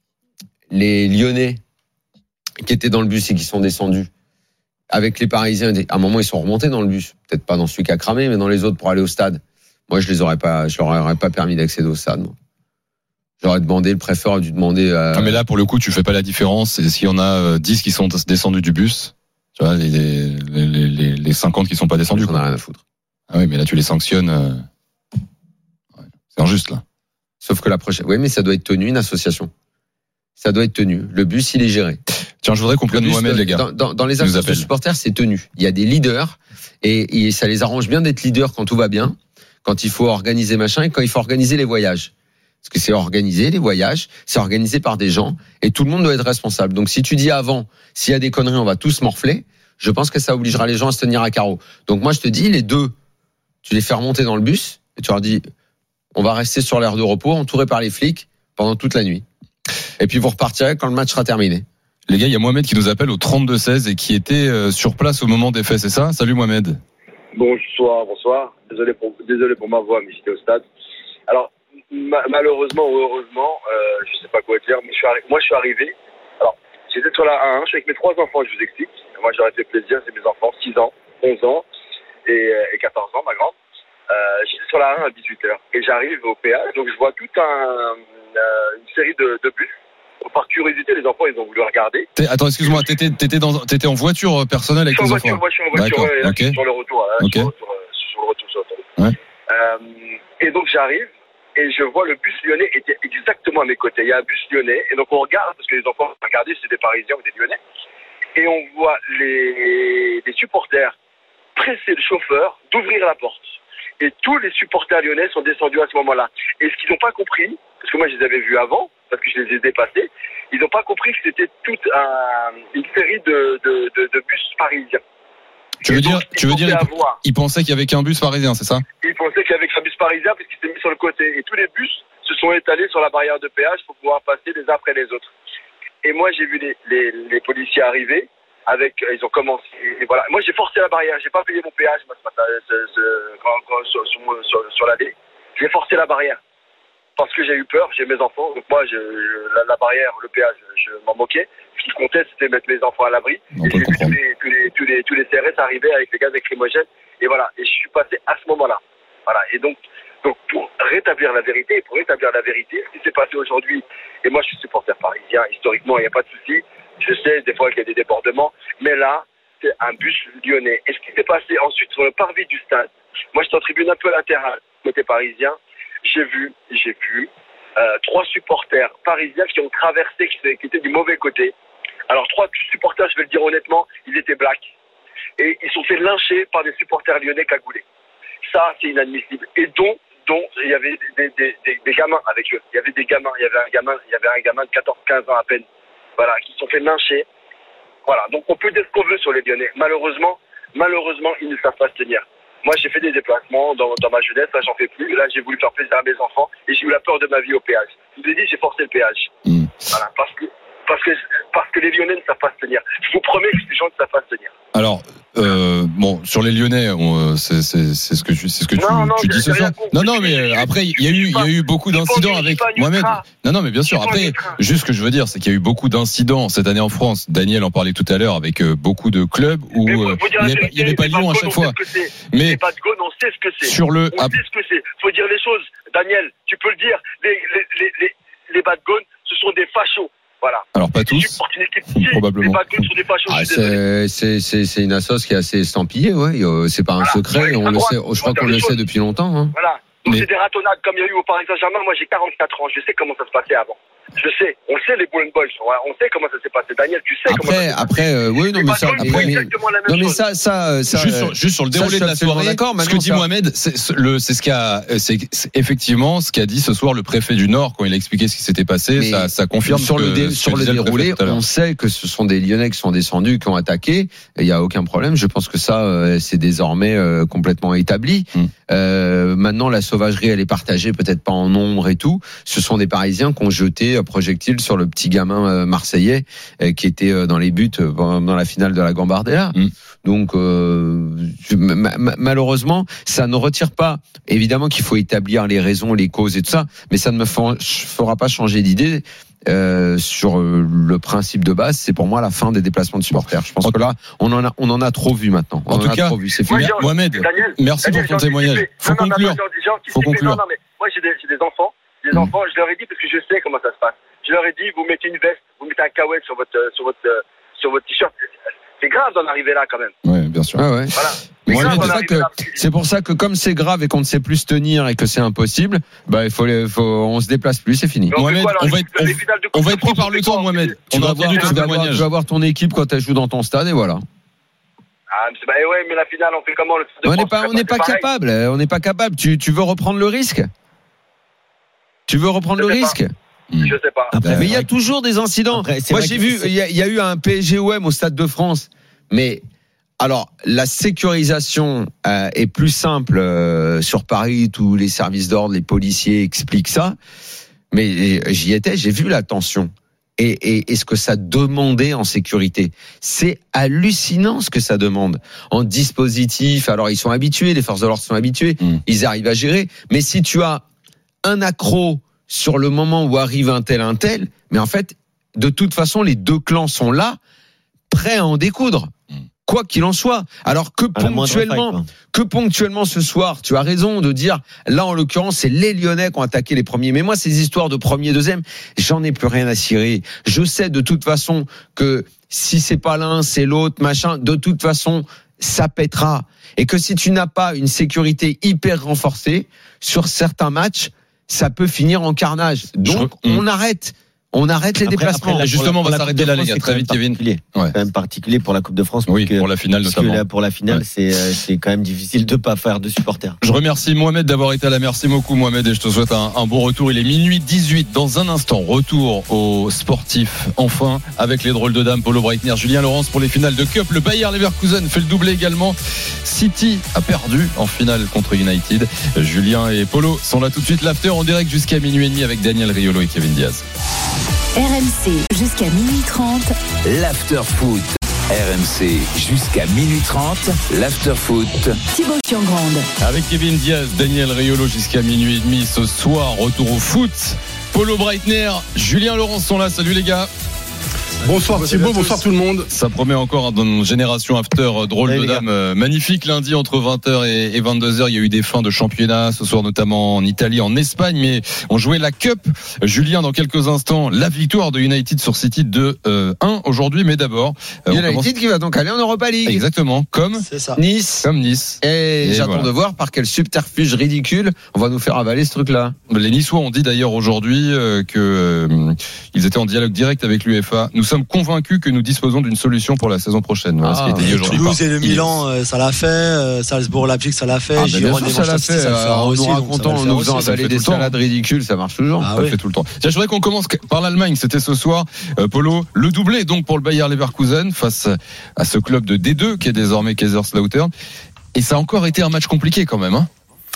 les Lyonnais qui étaient dans le bus et qui sont descendus avec les Parisiens, à un moment ils sont remontés dans le bus. Peut-être pas dans celui qui a cramé, mais dans les autres pour aller au stade. Moi, je leur aurais pas permis d'accéder au stade, moi. J'aurais demandé, le préfet aurait dû demander Non, mais là, pour le coup, tu fais pas la différence. Et s'il y en a 10 qui sont descendus du bus, tu vois, les 50 qui sont pas descendus. On a rien à foutre. Ah oui, mais là, tu les sanctionnes. Ouais, c'est injuste, là. Sauf que la prochaine, oui, mais ça doit être tenu, une association. Ça doit être tenu. Le bus, il est géré. Tiens, je voudrais qu'on prenne Mohamed, les gars. Dans les associations de supporters, c'est tenu. Il y a des leaders et ça les arrange bien d'être leaders quand tout va bien. Quand il faut organiser machin et quand il faut organiser les voyages. Parce que c'est organisé, les voyages, c'est organisé par des gens et tout le monde doit être responsable. Donc si tu dis avant, s'il y a des conneries, on va tous morfler, je pense que ça obligera les gens à se tenir à carreau. Donc moi je te dis, les deux, tu les fais remonter dans le bus et tu leur dis, on va rester sur l'aire de repos, entouré par les flics pendant toute la nuit. Et puis vous repartirez quand le match sera terminé. Les gars, il y a Mohamed qui nous appelle au 32-16 et qui était sur place au moment des faits, c'est ça? Salut Mohamed. Bonsoir. Désolé pour ma voix, mais j'étais au stade. Alors, malheureusement ou heureusement, je sais pas quoi dire, mais je suis arrivé. Alors, j'étais sur la A1, je suis avec mes 3 enfants, je vous explique. Moi, j'aurais fait plaisir, c'est mes enfants, 6 ans, 11 ans et 14 ans, ma grande. J'étais sur la A1 à 18h et j'arrive au péage, donc je vois toute une série de bus. Par curiosité, les enfants, ils ont voulu regarder. Attends, excuse-moi, t'étais en voiture personnelle avec tes enfants? Moi, je suis en voiture, et là, okay. Sur le retour. Là, okay. sur le retour sur l'autoroute. Ouais. Et donc, j'arrive, et je vois le bus lyonnais était exactement à mes côtés. Il y a un bus lyonnais, et donc on regarde, parce que les enfants regardent si c'est des Parisiens ou des Lyonnais, et on voit les supporters presser le chauffeur d'ouvrir la porte. Et tous les supporters lyonnais sont descendus à ce moment-là. Et ce qu'ils n'ont pas compris, parce que moi je les avais vus avant, parce que je les ai dépassés, ils n'ont pas compris que c'était toute une série de bus parisiens. Tu veux dire, ils pensaient qu'il y avait qu'un bus parisien, c'est ça? Ils pensaient qu'il y avait qu'un bus parisien parce qu'il s'est mis sur le côté. Et tous les bus se sont étalés sur la barrière de péage pour pouvoir passer les uns après les autres. Et moi j'ai vu les policiers arriver. Ils ont commencé. Et voilà. Moi, j'ai forcé la barrière. J'ai pas payé mon péage moi, ce matin, sur l'allée. J'ai forcé la barrière parce que j'ai eu peur. J'ai mes enfants. Donc moi, la barrière, le péage, je m'en moquais. Ce qui comptait, c'était mettre mes enfants à l'abri. Et j'ai vu tous les CRS arriver avec les gaz lacrymogènes. Et voilà. Et je suis passé à ce moment-là. Voilà. Et donc pour rétablir la vérité, ce qui s'est passé aujourd'hui. Et moi, je suis supporter parisien. Historiquement, il n'y a pas de souci. Je sais, des fois, qu'il y a des débordements. Mais là, c'est un bus lyonnais. Et ce qui s'est passé ensuite sur le parvis du stade, moi, j'étais en tribune un peu latérale, côté parisien. J'ai vu 3 supporters parisiens qui ont traversé, qui étaient du mauvais côté. Alors, 3 supporters, je vais le dire honnêtement, ils étaient blacks. Et ils sont fait lyncher par des supporters lyonnais cagoulés. Ça, c'est inadmissible. Et dont il y avait des gamins avec eux. Il y avait un gamin de 14-15 ans à peine. Voilà, qui sont fait lyncher. Voilà, donc on peut dire ce qu'on veut sur les Lyonnais. Malheureusement, ils ne savent pas se tenir. Moi, j'ai fait des déplacements dans ma jeunesse, là, j'en fais plus. Là, j'ai voulu faire plaisir à mes enfants et j'ai eu la peur de ma vie au péage. Je vous ai dit, j'ai forcé le péage. Voilà, parce que les Lyonnais ne savent pas se tenir. Je vous promets que ces gens ne savent pas se tenir. Alors, bon, sur les Lyonnais, c'est ce que tu dis ce soir. Non, mais après, il y a eu beaucoup d'incidents avec Mohamed. Non, mais bien sûr. Après, juste ce que je veux dire, c'est qu'il y a eu beaucoup d'incidents cette année en France. Daniel en parlait tout à l'heure avec beaucoup de clubs où il n'y avait pas Lyon à chaque fois. Mais les bad gones, on sait ce que c'est. Sur le, on sait ce que c'est. Faut dire les choses. Daniel, tu peux le dire. Les bad gones, ce sont des fachos. Voilà. Alors pas tous, probablement. C'est une assoce qui est assez estampillée, ouais. C'est pas un secret, on le sait. Je crois qu'on le sait depuis longtemps. Hein. Voilà. Donc c'est des ratonnades comme il y a eu au Paris Saint-Germain. Moi j'ai 44 ans, je sais comment ça se passait avant. Je sais, on sait les Bullen Boys, on sait comment ça s'est passé. Daniel, tu sais comment ça s'est passé. Après, oui, non, mais ça, juste sur le déroulé de la soirée, ce que dit Mohamed, c'est effectivement ce qu'a dit ce soir le préfet du Nord quand il a expliqué ce qui s'était passé. Ça confirme sur le déroulé. On sait que ce sont des Lyonnais qui sont descendus, qui ont attaqué. Il n'y a aucun problème. Je pense que ça, c'est désormais complètement établi. Maintenant, la sauvagerie, elle est partagée, peut-être pas en nombre et tout. Ce sont des Parisiens qui ont jeté projectile sur le petit gamin marseillais qui était dans les buts dans la finale de la Gambardella. Donc malheureusement, ça ne retire pas évidemment qu'il faut établir les raisons, les causes et tout ça, mais ça ne me fera pas changer d'idée sur le principe de base. C'est pour moi la fin des déplacements de supporters. Je pense que là, on en a trop vu maintenant. En tout cas, c'est fini. Mohamed, merci pour ton témoignage. Faut conclure. Non, mais moi j'ai des enfants. Les enfants, je leur ai dit, parce que je sais comment ça se passe. Je leur ai dit, vous mettez une veste, vous mettez un caouet sur votre t-shirt. C'est grave d'en arriver là, quand même. Oui, bien sûr. Ouais. Voilà. C'est pour ça que comme c'est grave et qu'on ne sait plus se tenir et que c'est impossible, on se déplace plus, c'est fini. Mohamed, on va être pris par le temps, Mohamed. Tu vas voir ton équipe quand elle joue dans ton stade et voilà. Mais la finale, on fait comment? On n'est pas capable. Tu veux reprendre le risque? Je sais pas. Mais il y a toujours des incidents. Moi, j'ai vu, il y a eu un PSG-OM au Stade de France. Mais alors, la sécurisation est plus simple sur Paris. Tous les services d'ordre, les policiers expliquent ça. Mais j'y étais, j'ai vu la tension. Et ce que ça demandait en sécurité. C'est hallucinant ce que ça demande. En dispositif, alors ils sont habitués, les forces de l'ordre sont habituées. Ils arrivent à gérer. Mais si tu as un accro sur le moment où arrive un tel, mais en fait, de toute façon, les deux clans sont là, prêts à en découdre. Quoi qu'il en soit. Alors que ponctuellement ce soir, tu as raison de dire, là en l'occurrence, c'est les Lyonnais qui ont attaqué les premiers. Mais moi, ces histoires de premier, deuxième, j'en ai plus rien à cirer. Je sais de toute façon que si c'est pas l'un, c'est l'autre, machin, de toute façon, ça pètera. Et que si tu n'as pas une sécurité hyper renforcée sur certains matchs, ça peut finir en carnage. Donc, on arrête les déplacements. Après, justement, on va s'arrêter là, les gars. Très vite, Kevin. C'est quand même particulier pour la Coupe de France. Oui, pour la finale notamment. Parce que là, pour la finale, c'est quand même difficile de pas faire de supporters. Je remercie Mohamed d'avoir été là. Merci beaucoup, Mohamed, et je te souhaite un bon retour. Il est minuit 18. Dans un instant, retour aux sportifs, enfin, avec les drôles de dames, Polo Breitner, Julien Laurens pour les finales de Cup. Le Bayer Leverkusen fait le doublé également. City a perdu en finale contre United. Julien et Polo sont là tout de suite. L'after en direct jusqu'à minuit et demi avec Daniel Riolo et Kevin Diaz. RMC jusqu'à minuit 30. L'after foot. RMC jusqu'à minuit 30. L'after foot. Thibaut Chiangrande. Avec Kevin Diaz, Daniel Riolo jusqu'à minuit et demi ce soir. Retour au foot. Polo Breitner, Julien Laurens sont là. Salut les gars. Bonsoir Thibaut, bonsoir tout le monde. Ça promet encore dans une génération after drôle de dame magnifique. Lundi entre 20h et 22h, il y a eu des fins de championnat ce soir, notamment en Italie, en Espagne, mais on jouait la Cup. Julien, dans quelques instants, la victoire de United sur City de 1 aujourd'hui, mais d'abord United qui va donc aller en Europa League. Exactement, comme Nice. Et j'attends voilà. de voir par quel subterfuge ridicule on va nous faire avaler ce truc-là. Les Niçois ont dit d'ailleurs aujourd'hui que ils étaient en dialogue direct avec l'UEFA. Nous sommes convaincus que nous disposons d'une solution pour la saison prochaine. Voilà ce qui a été dit aujourd'hui. Toulouse et le Milan, ça l'a fait. Salzbourg, Leipzig, ça l'a fait. Giron et Manchester City, ça le fera aussi. En nous faisant avaler des salades ridicules, ça marche toujours. Ça fait tout le temps. Tiens, je voudrais qu'on commence par l'Allemagne. C'était ce soir, Polo, le doublé donc pour le Bayer Leverkusen face à ce club de D2 qui est désormais Kaiserslautern. Et ça a encore été un match compliqué quand même, hein.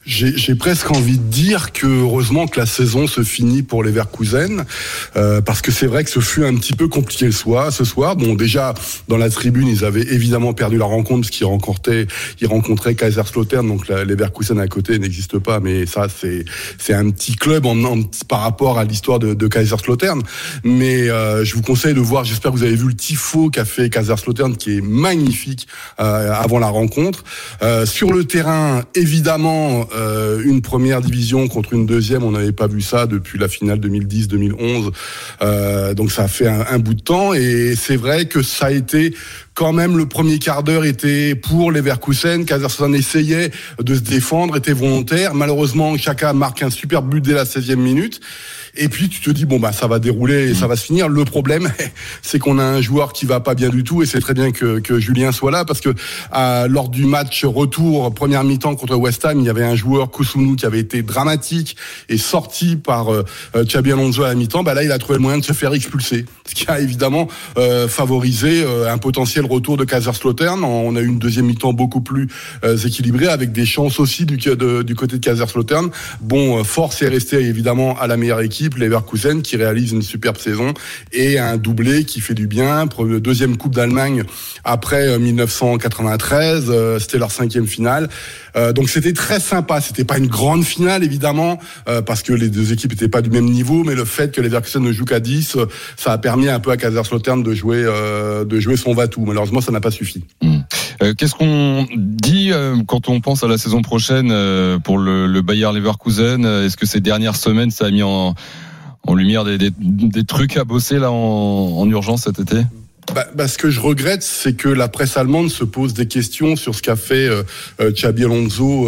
J'ai presque envie de dire que heureusement que la saison se finit pour les Leverkusen, parce que c'est vrai que ce fut un petit peu compliqué ce soir. Bon, déjà dans la tribune, ils avaient évidemment perdu la rencontre parce qu'ils rencontraient Kaiserslautern, donc les Leverkusen à côté n'existe pas, mais ça c'est un petit club par rapport à l'histoire de Kaiserslautern. Mais je vous conseille de voir. J'espère que vous avez vu le tifo qu'a fait Kaiserslautern, qui est magnifique avant la rencontre. Sur le terrain, évidemment. Une première division contre une deuxième, on n'avait pas vu ça depuis la finale 2010-2011, donc ça a fait un bout de temps, et c'est vrai que ça a été quand même, le premier quart d'heure était pour les Leverkusen. Kaiserslautern essayait de se défendre, était volontaire. Malheureusement, Xhaka marque un super but dès la 16e minute. Et puis tu te dis ça va dérouler et ça va se finir. Le problème, c'est qu'on a un joueur qui va pas bien du tout, et c'est très bien que Julien soit là, parce que lors du match retour première mi-temps contre West Ham, il y avait un joueur, Kusunu, qui avait été dramatique et sorti par Xabi Alonso à la mi-temps. Là, il a trouvé le moyen de se faire expulser, ce qui a évidemment favorisé un potentiel retour de Kaiserslautern. On a eu une deuxième mi-temps beaucoup plus équilibrée, avec des chances aussi du côté de Kaiserslautern. Force est restée évidemment à la meilleure équipe, les Leverkusen, qui réalise une superbe saison et un doublé qui fait du bien. Deuxième Coupe d'Allemagne après 1993, c'était leur 5e finale. Donc c'était très sympa. C'était pas une grande finale évidemment, parce que les deux équipes étaient pas du même niveau, mais le fait que les Leverkusen ne jouent qu'à 10, ça a permis un peu à Kaiserslautern de jouer son va-tout. Malheureusement, ça n'a pas suffi. Qu'est-ce qu'on dit quand on pense à la saison prochaine pour le Bayer Leverkusen? Est-ce que ces dernières semaines, ça a mis en lumière des trucs à bosser là en urgence cet été? Ce que je regrette, c'est que la presse allemande se pose des questions sur ce qu'a fait Xabi Alonso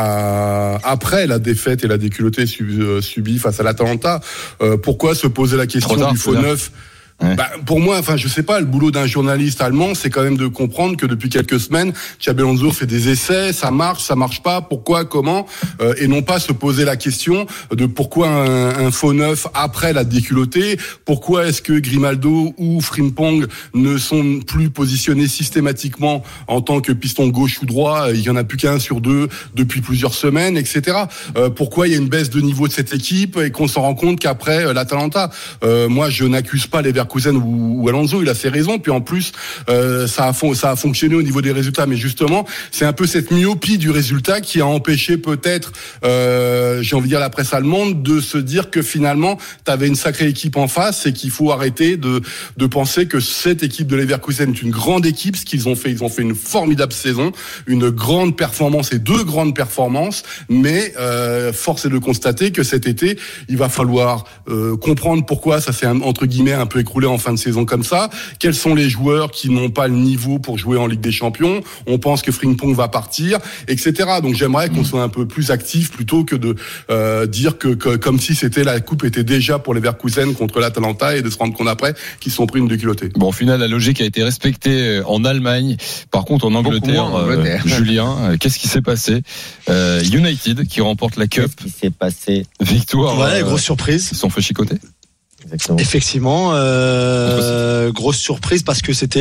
après la défaite et la déculottée subie face à l'Atalanta. Pourquoi se poser la question du faux neuf? Pour moi, je sais pas, le boulot d'un journaliste allemand, c'est quand même de comprendre que depuis quelques semaines, Xabi Alonso fait des essais, ça marche pas, pourquoi, comment, et non pas se poser la question de pourquoi un faux neuf après la déculottée, pourquoi est-ce que Grimaldo ou Frimpong ne sont plus positionnés systématiquement en tant que piston gauche ou droit, il y en a plus qu'un sur deux depuis plusieurs semaines, etc. Pourquoi il y a une baisse de niveau de cette équipe et qu'on s'en rend compte qu'après l'Atalanta, moi je n'accuse pas les Leverkusen ou Alonso, il a ses raisons, puis en plus ça a fonctionné au niveau des résultats, mais justement c'est un peu cette myopie du résultat qui a empêché peut-être j'ai envie de dire la presse allemande de se dire que finalement t'avais une sacrée équipe en face, et qu'il faut arrêter de penser que cette équipe de Leverkusen est une grande équipe. Ce qu'ils ont fait, ils ont fait une formidable saison, une grande performance et 2 grandes performances, mais force est de constater que cet été il va falloir comprendre pourquoi ça s'est entre guillemets un peu écroulé en fin de saison comme ça. Quels sont les joueurs qui n'ont pas le niveau pour jouer en Ligue des Champions? On pense que Frimpong va partir, etc. Donc j'aimerais qu'on soit un peu plus actif plutôt que de dire que comme si la coupe était déjà pour les Leverkusen contre l'Atalanta, et de se rendre compte après qu'ils se sont pris une déculottée. Au final, la logique a été respectée en Allemagne. Par contre, en Angleterre, Julien, qu'est-ce qui s'est passé? United qui remporte la Cup. Qu'est-ce qui s'est passé? Victoire. Grosse surprise. Ils se sont fait chicoter. Exactement. Effectivement, grosse surprise parce que City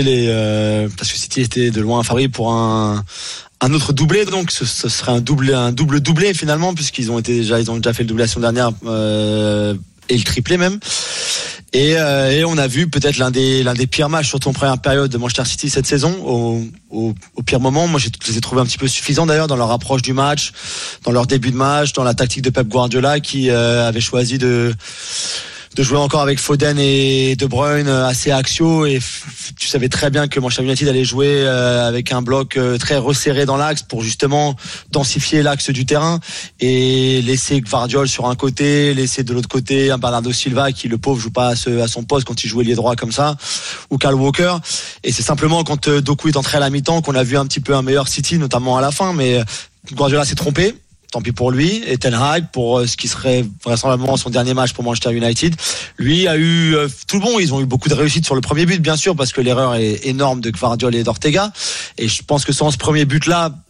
était de loin favori pour un autre doublé, donc ce serait un double doublé finalement, puisqu'ils ont déjà fait le doublé la saison dernière et le triplé même. Et on a vu peut-être l'un des pires matchs, surtout en première période, de Manchester City cette saison, au pire moment. Moi, je les ai trouvés un petit peu suffisants d'ailleurs dans leur approche du match, dans leur début de match, dans la tactique de Pep Guardiola, qui avait choisi de jouer encore avec Foden et De Bruyne assez axiaux, et tu savais très bien que Manchester United allait jouer avec un bloc très resserré dans l'axe pour justement densifier l'axe du terrain et laisser Gvardiol sur un côté, laisser de l'autre côté un Bernardo Silva qui, le pauvre, joue pas à son poste quand il jouait ailier droit comme ça, ou Kyle Walker. Et c'est simplement quand Doku est entré à la mi-temps qu'on a vu un petit peu un meilleur City, notamment à la fin, mais Guardiola s'est trompé. Tant pis pour lui. Et Ten Hag, pour ce qui serait vraisemblablement son dernier match pour Manchester United, lui a eu tout bon. Ils ont eu beaucoup de réussite sur le premier but, bien sûr, parce que l'erreur est énorme de Gvardiol et d'Ortega. Et je pense que sans ce premier but-là,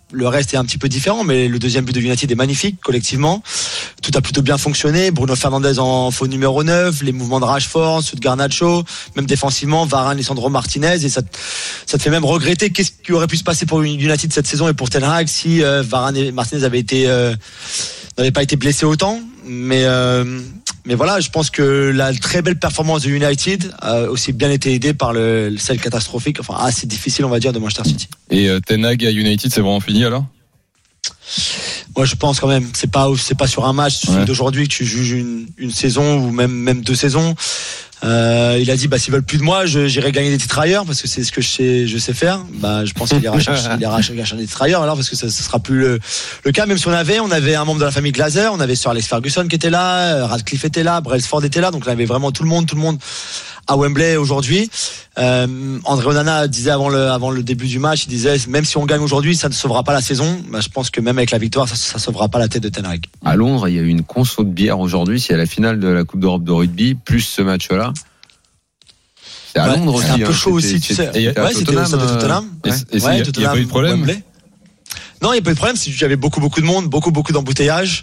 le reste est un petit peu différent, mais le deuxième but de United est magnifique collectivement. Tout a plutôt bien fonctionné. Bruno Fernandes en faux numéro 9, les mouvements de Rashford, ceux de Garnacho, même défensivement, Varane, Lisandro Martinez, et ça te fait même regretter qu'est-ce qui aurait pu se passer pour United cette saison et pour Ten Hag si Varane et Martinez n'avaient pas été blessés autant. Mais voilà, je pense que la très belle performance de United a aussi bien été aidée par celle catastrophique, enfin assez difficile on va dire, de Manchester City. Et Ten Hag à United, c'est vraiment fini alors ? Moi je pense quand même, c'est pas sur un match d'aujourd'hui que tu juges une saison ou même 2 saisons. Il a dit s'ils veulent plus de moi, j'irai gagner des titres ailleurs parce que c'est ce que je sais faire. Je pense qu'il ira chercher des titres ailleurs alors parce que ça sera plus le cas. Même si on avait un membre de la famille Glazer, on avait Sir Alex Ferguson qui était là, Radcliffe était là, Brailsford était là, donc on avait vraiment tout le monde à Wembley aujourd'hui. André Onana disait avant le début du match, il disait même si on gagne aujourd'hui, ça ne sauvera pas la saison. Je pense que même avec la victoire, ça sauvera pas la tête de Ten Hag. À Londres, il y a eu une conso de bière aujourd'hui, c'est à la finale de la Coupe d'Europe de rugby, plus ce match-là. C'est à Londres aussi. C'est un peu chaud aussi, tu sais. C'était au stade de Tottenham. Il n'y a pas eu de problème. Wembley. Non, il n'y a pas eu de problème. Il y avait beaucoup de monde, beaucoup d'embouteillages.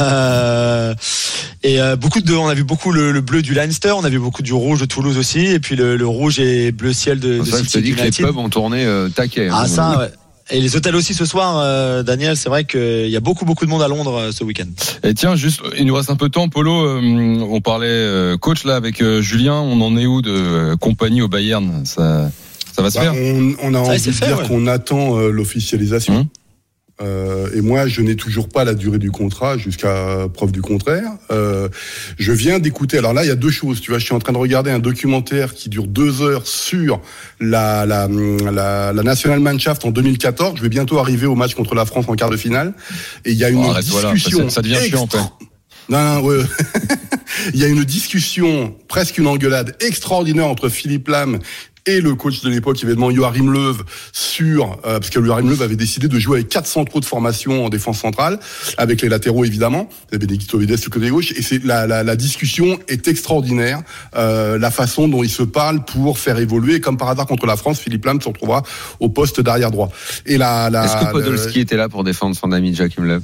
Et on a vu beaucoup le bleu du Leinster, on a vu beaucoup du rouge de Toulouse aussi, et puis le rouge et bleu ciel de City. Je te dis que les pubs ont tourné taquet. Ah ça, ouais. Et les hôtels aussi ce soir, Daniel, c'est vrai qu'il y a beaucoup de monde à Londres ce week-end. Et tiens, juste, il nous reste un peu de temps, Polo. On parlait coach là avec Julien. On en est où de compagnie au Bayern ? Ça va se faire ? On a envie de dire qu'on attend l'officialisation. Et moi, je n'ai toujours pas la durée du contrat jusqu'à preuve du contraire. Je viens d'écouter. Alors là, il y a 2 choses. Tu vois, je suis en train de regarder un documentaire qui dure 2 heures sur la National Mannschaft en 2014. Je vais bientôt arriver au match contre la France en quart de finale. Et il y a une discussion. Voilà, ça devient chiant, quoi. Non, ouais. Il y a une discussion, presque une engueulade extraordinaire entre Philippe Lahm et le coach de l'époque, évidemment, Joachim Löw, parce que Joachim Löw avait décidé de jouer avec 4 centraux de formation en défense centrale, avec les latéraux, évidemment, Benedicto Vides du côté gauche, et c'est la discussion est extraordinaire, la façon dont ils se parlent pour faire évoluer, et comme par hasard contre la France, Philippe Lahm se retrouvera au poste d'arrière droit. Et est-ce que Podolski était là pour défendre son ami Joachim Löw?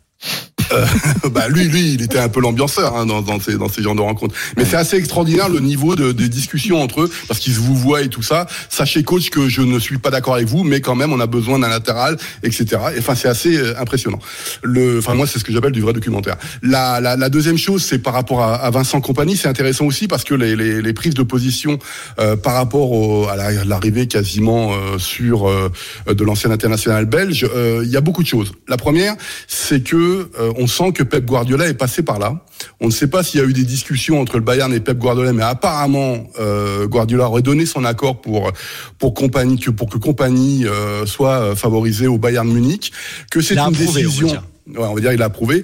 Lui, il était un peu l'ambianceur dans ces genres de rencontres. Mais c'est assez extraordinaire le niveau des discussions entre eux, parce qu'ils vous voient et tout ça. Sachez, coach, que je ne suis pas d'accord avec vous, mais quand même, on a besoin d'un latéral, etc. Enfin, c'est assez impressionnant. Moi, c'est ce que j'appelle du vrai documentaire. La deuxième chose, c'est par rapport à Vincent Kompany, c'est intéressant aussi parce que les prises de position par rapport à l'arrivée quasiment de l'ancien international belge, il y a beaucoup de choses. La première, c'est que on sent que Pep Guardiola est passé par là. On ne sait pas s'il y a eu des discussions entre le Bayern et Pep Guardiola, mais apparemment Guardiola aurait donné son accord pour que Kompany soit favorisé au Bayern Munich, que c'est une décision. On va dire il a approuvé.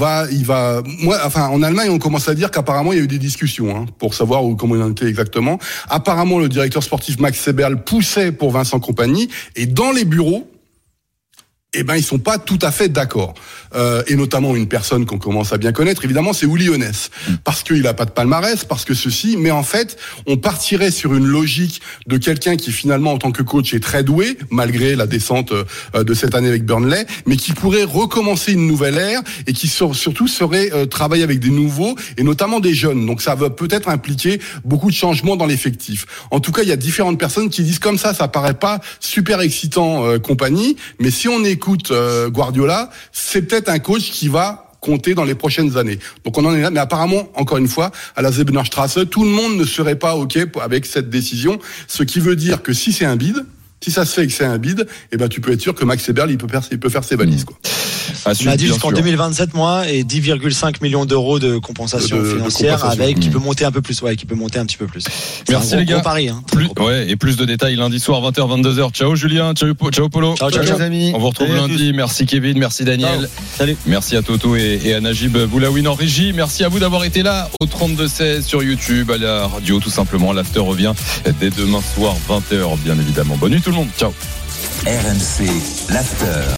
En Allemagne, on commence à dire qu'apparemment il y a eu des discussions pour savoir comment il en était exactement. Apparemment, le directeur sportif Max Eberl poussait pour Vincent Kompany, et dans les bureaux, ils sont pas tout à fait d'accord. Et notamment une personne qu'on commence à bien connaître, évidemment, c'est Uli Hoeneß. Parce qu'il a pas de palmarès, parce que ceci, mais en fait, on partirait sur une logique de quelqu'un qui finalement, en tant que coach, est très doué, malgré la descente de cette année avec Burnley, mais qui pourrait recommencer une nouvelle ère et qui surtout serait travailler avec des nouveaux et notamment des jeunes. Donc ça va peut-être impliquer beaucoup de changements dans l'effectif. En tout cas, il y a différentes personnes qui disent comme ça paraît pas super excitant, Kompany, mais si on écoute Guardiola, c'est peut-être un coach qui va compter dans les prochaines années. Donc on en est là, mais apparemment, encore une fois, à la Zebenerstrasse, tout le monde ne serait pas OK avec cette décision, ce qui veut dire que si c'est un bid, si ça se fait et que c'est un bid, tu peux être sûr que Max Eberl, il peut faire ses valises, quoi. On a dit jusqu'en 2027, et 10,5 millions d'euros de compensation financière qui peut monter un peu plus, qui peut monter un petit peu plus. Merci les gars. Gros pari, et plus de détails lundi soir 20h 22h. Ciao Julien, ciao Polo. Ciao les amis. On vous retrouve lundi. Merci Kevin, merci Daniel. Salut. Merci à Toto et à Najib Boulawin en régie. Merci à vous d'avoir été là au 32-16 sur YouTube, à la radio tout simplement. L'after revient dès demain soir 20h bien évidemment. Bonne nuit tout le monde. Ciao. RMC l'after.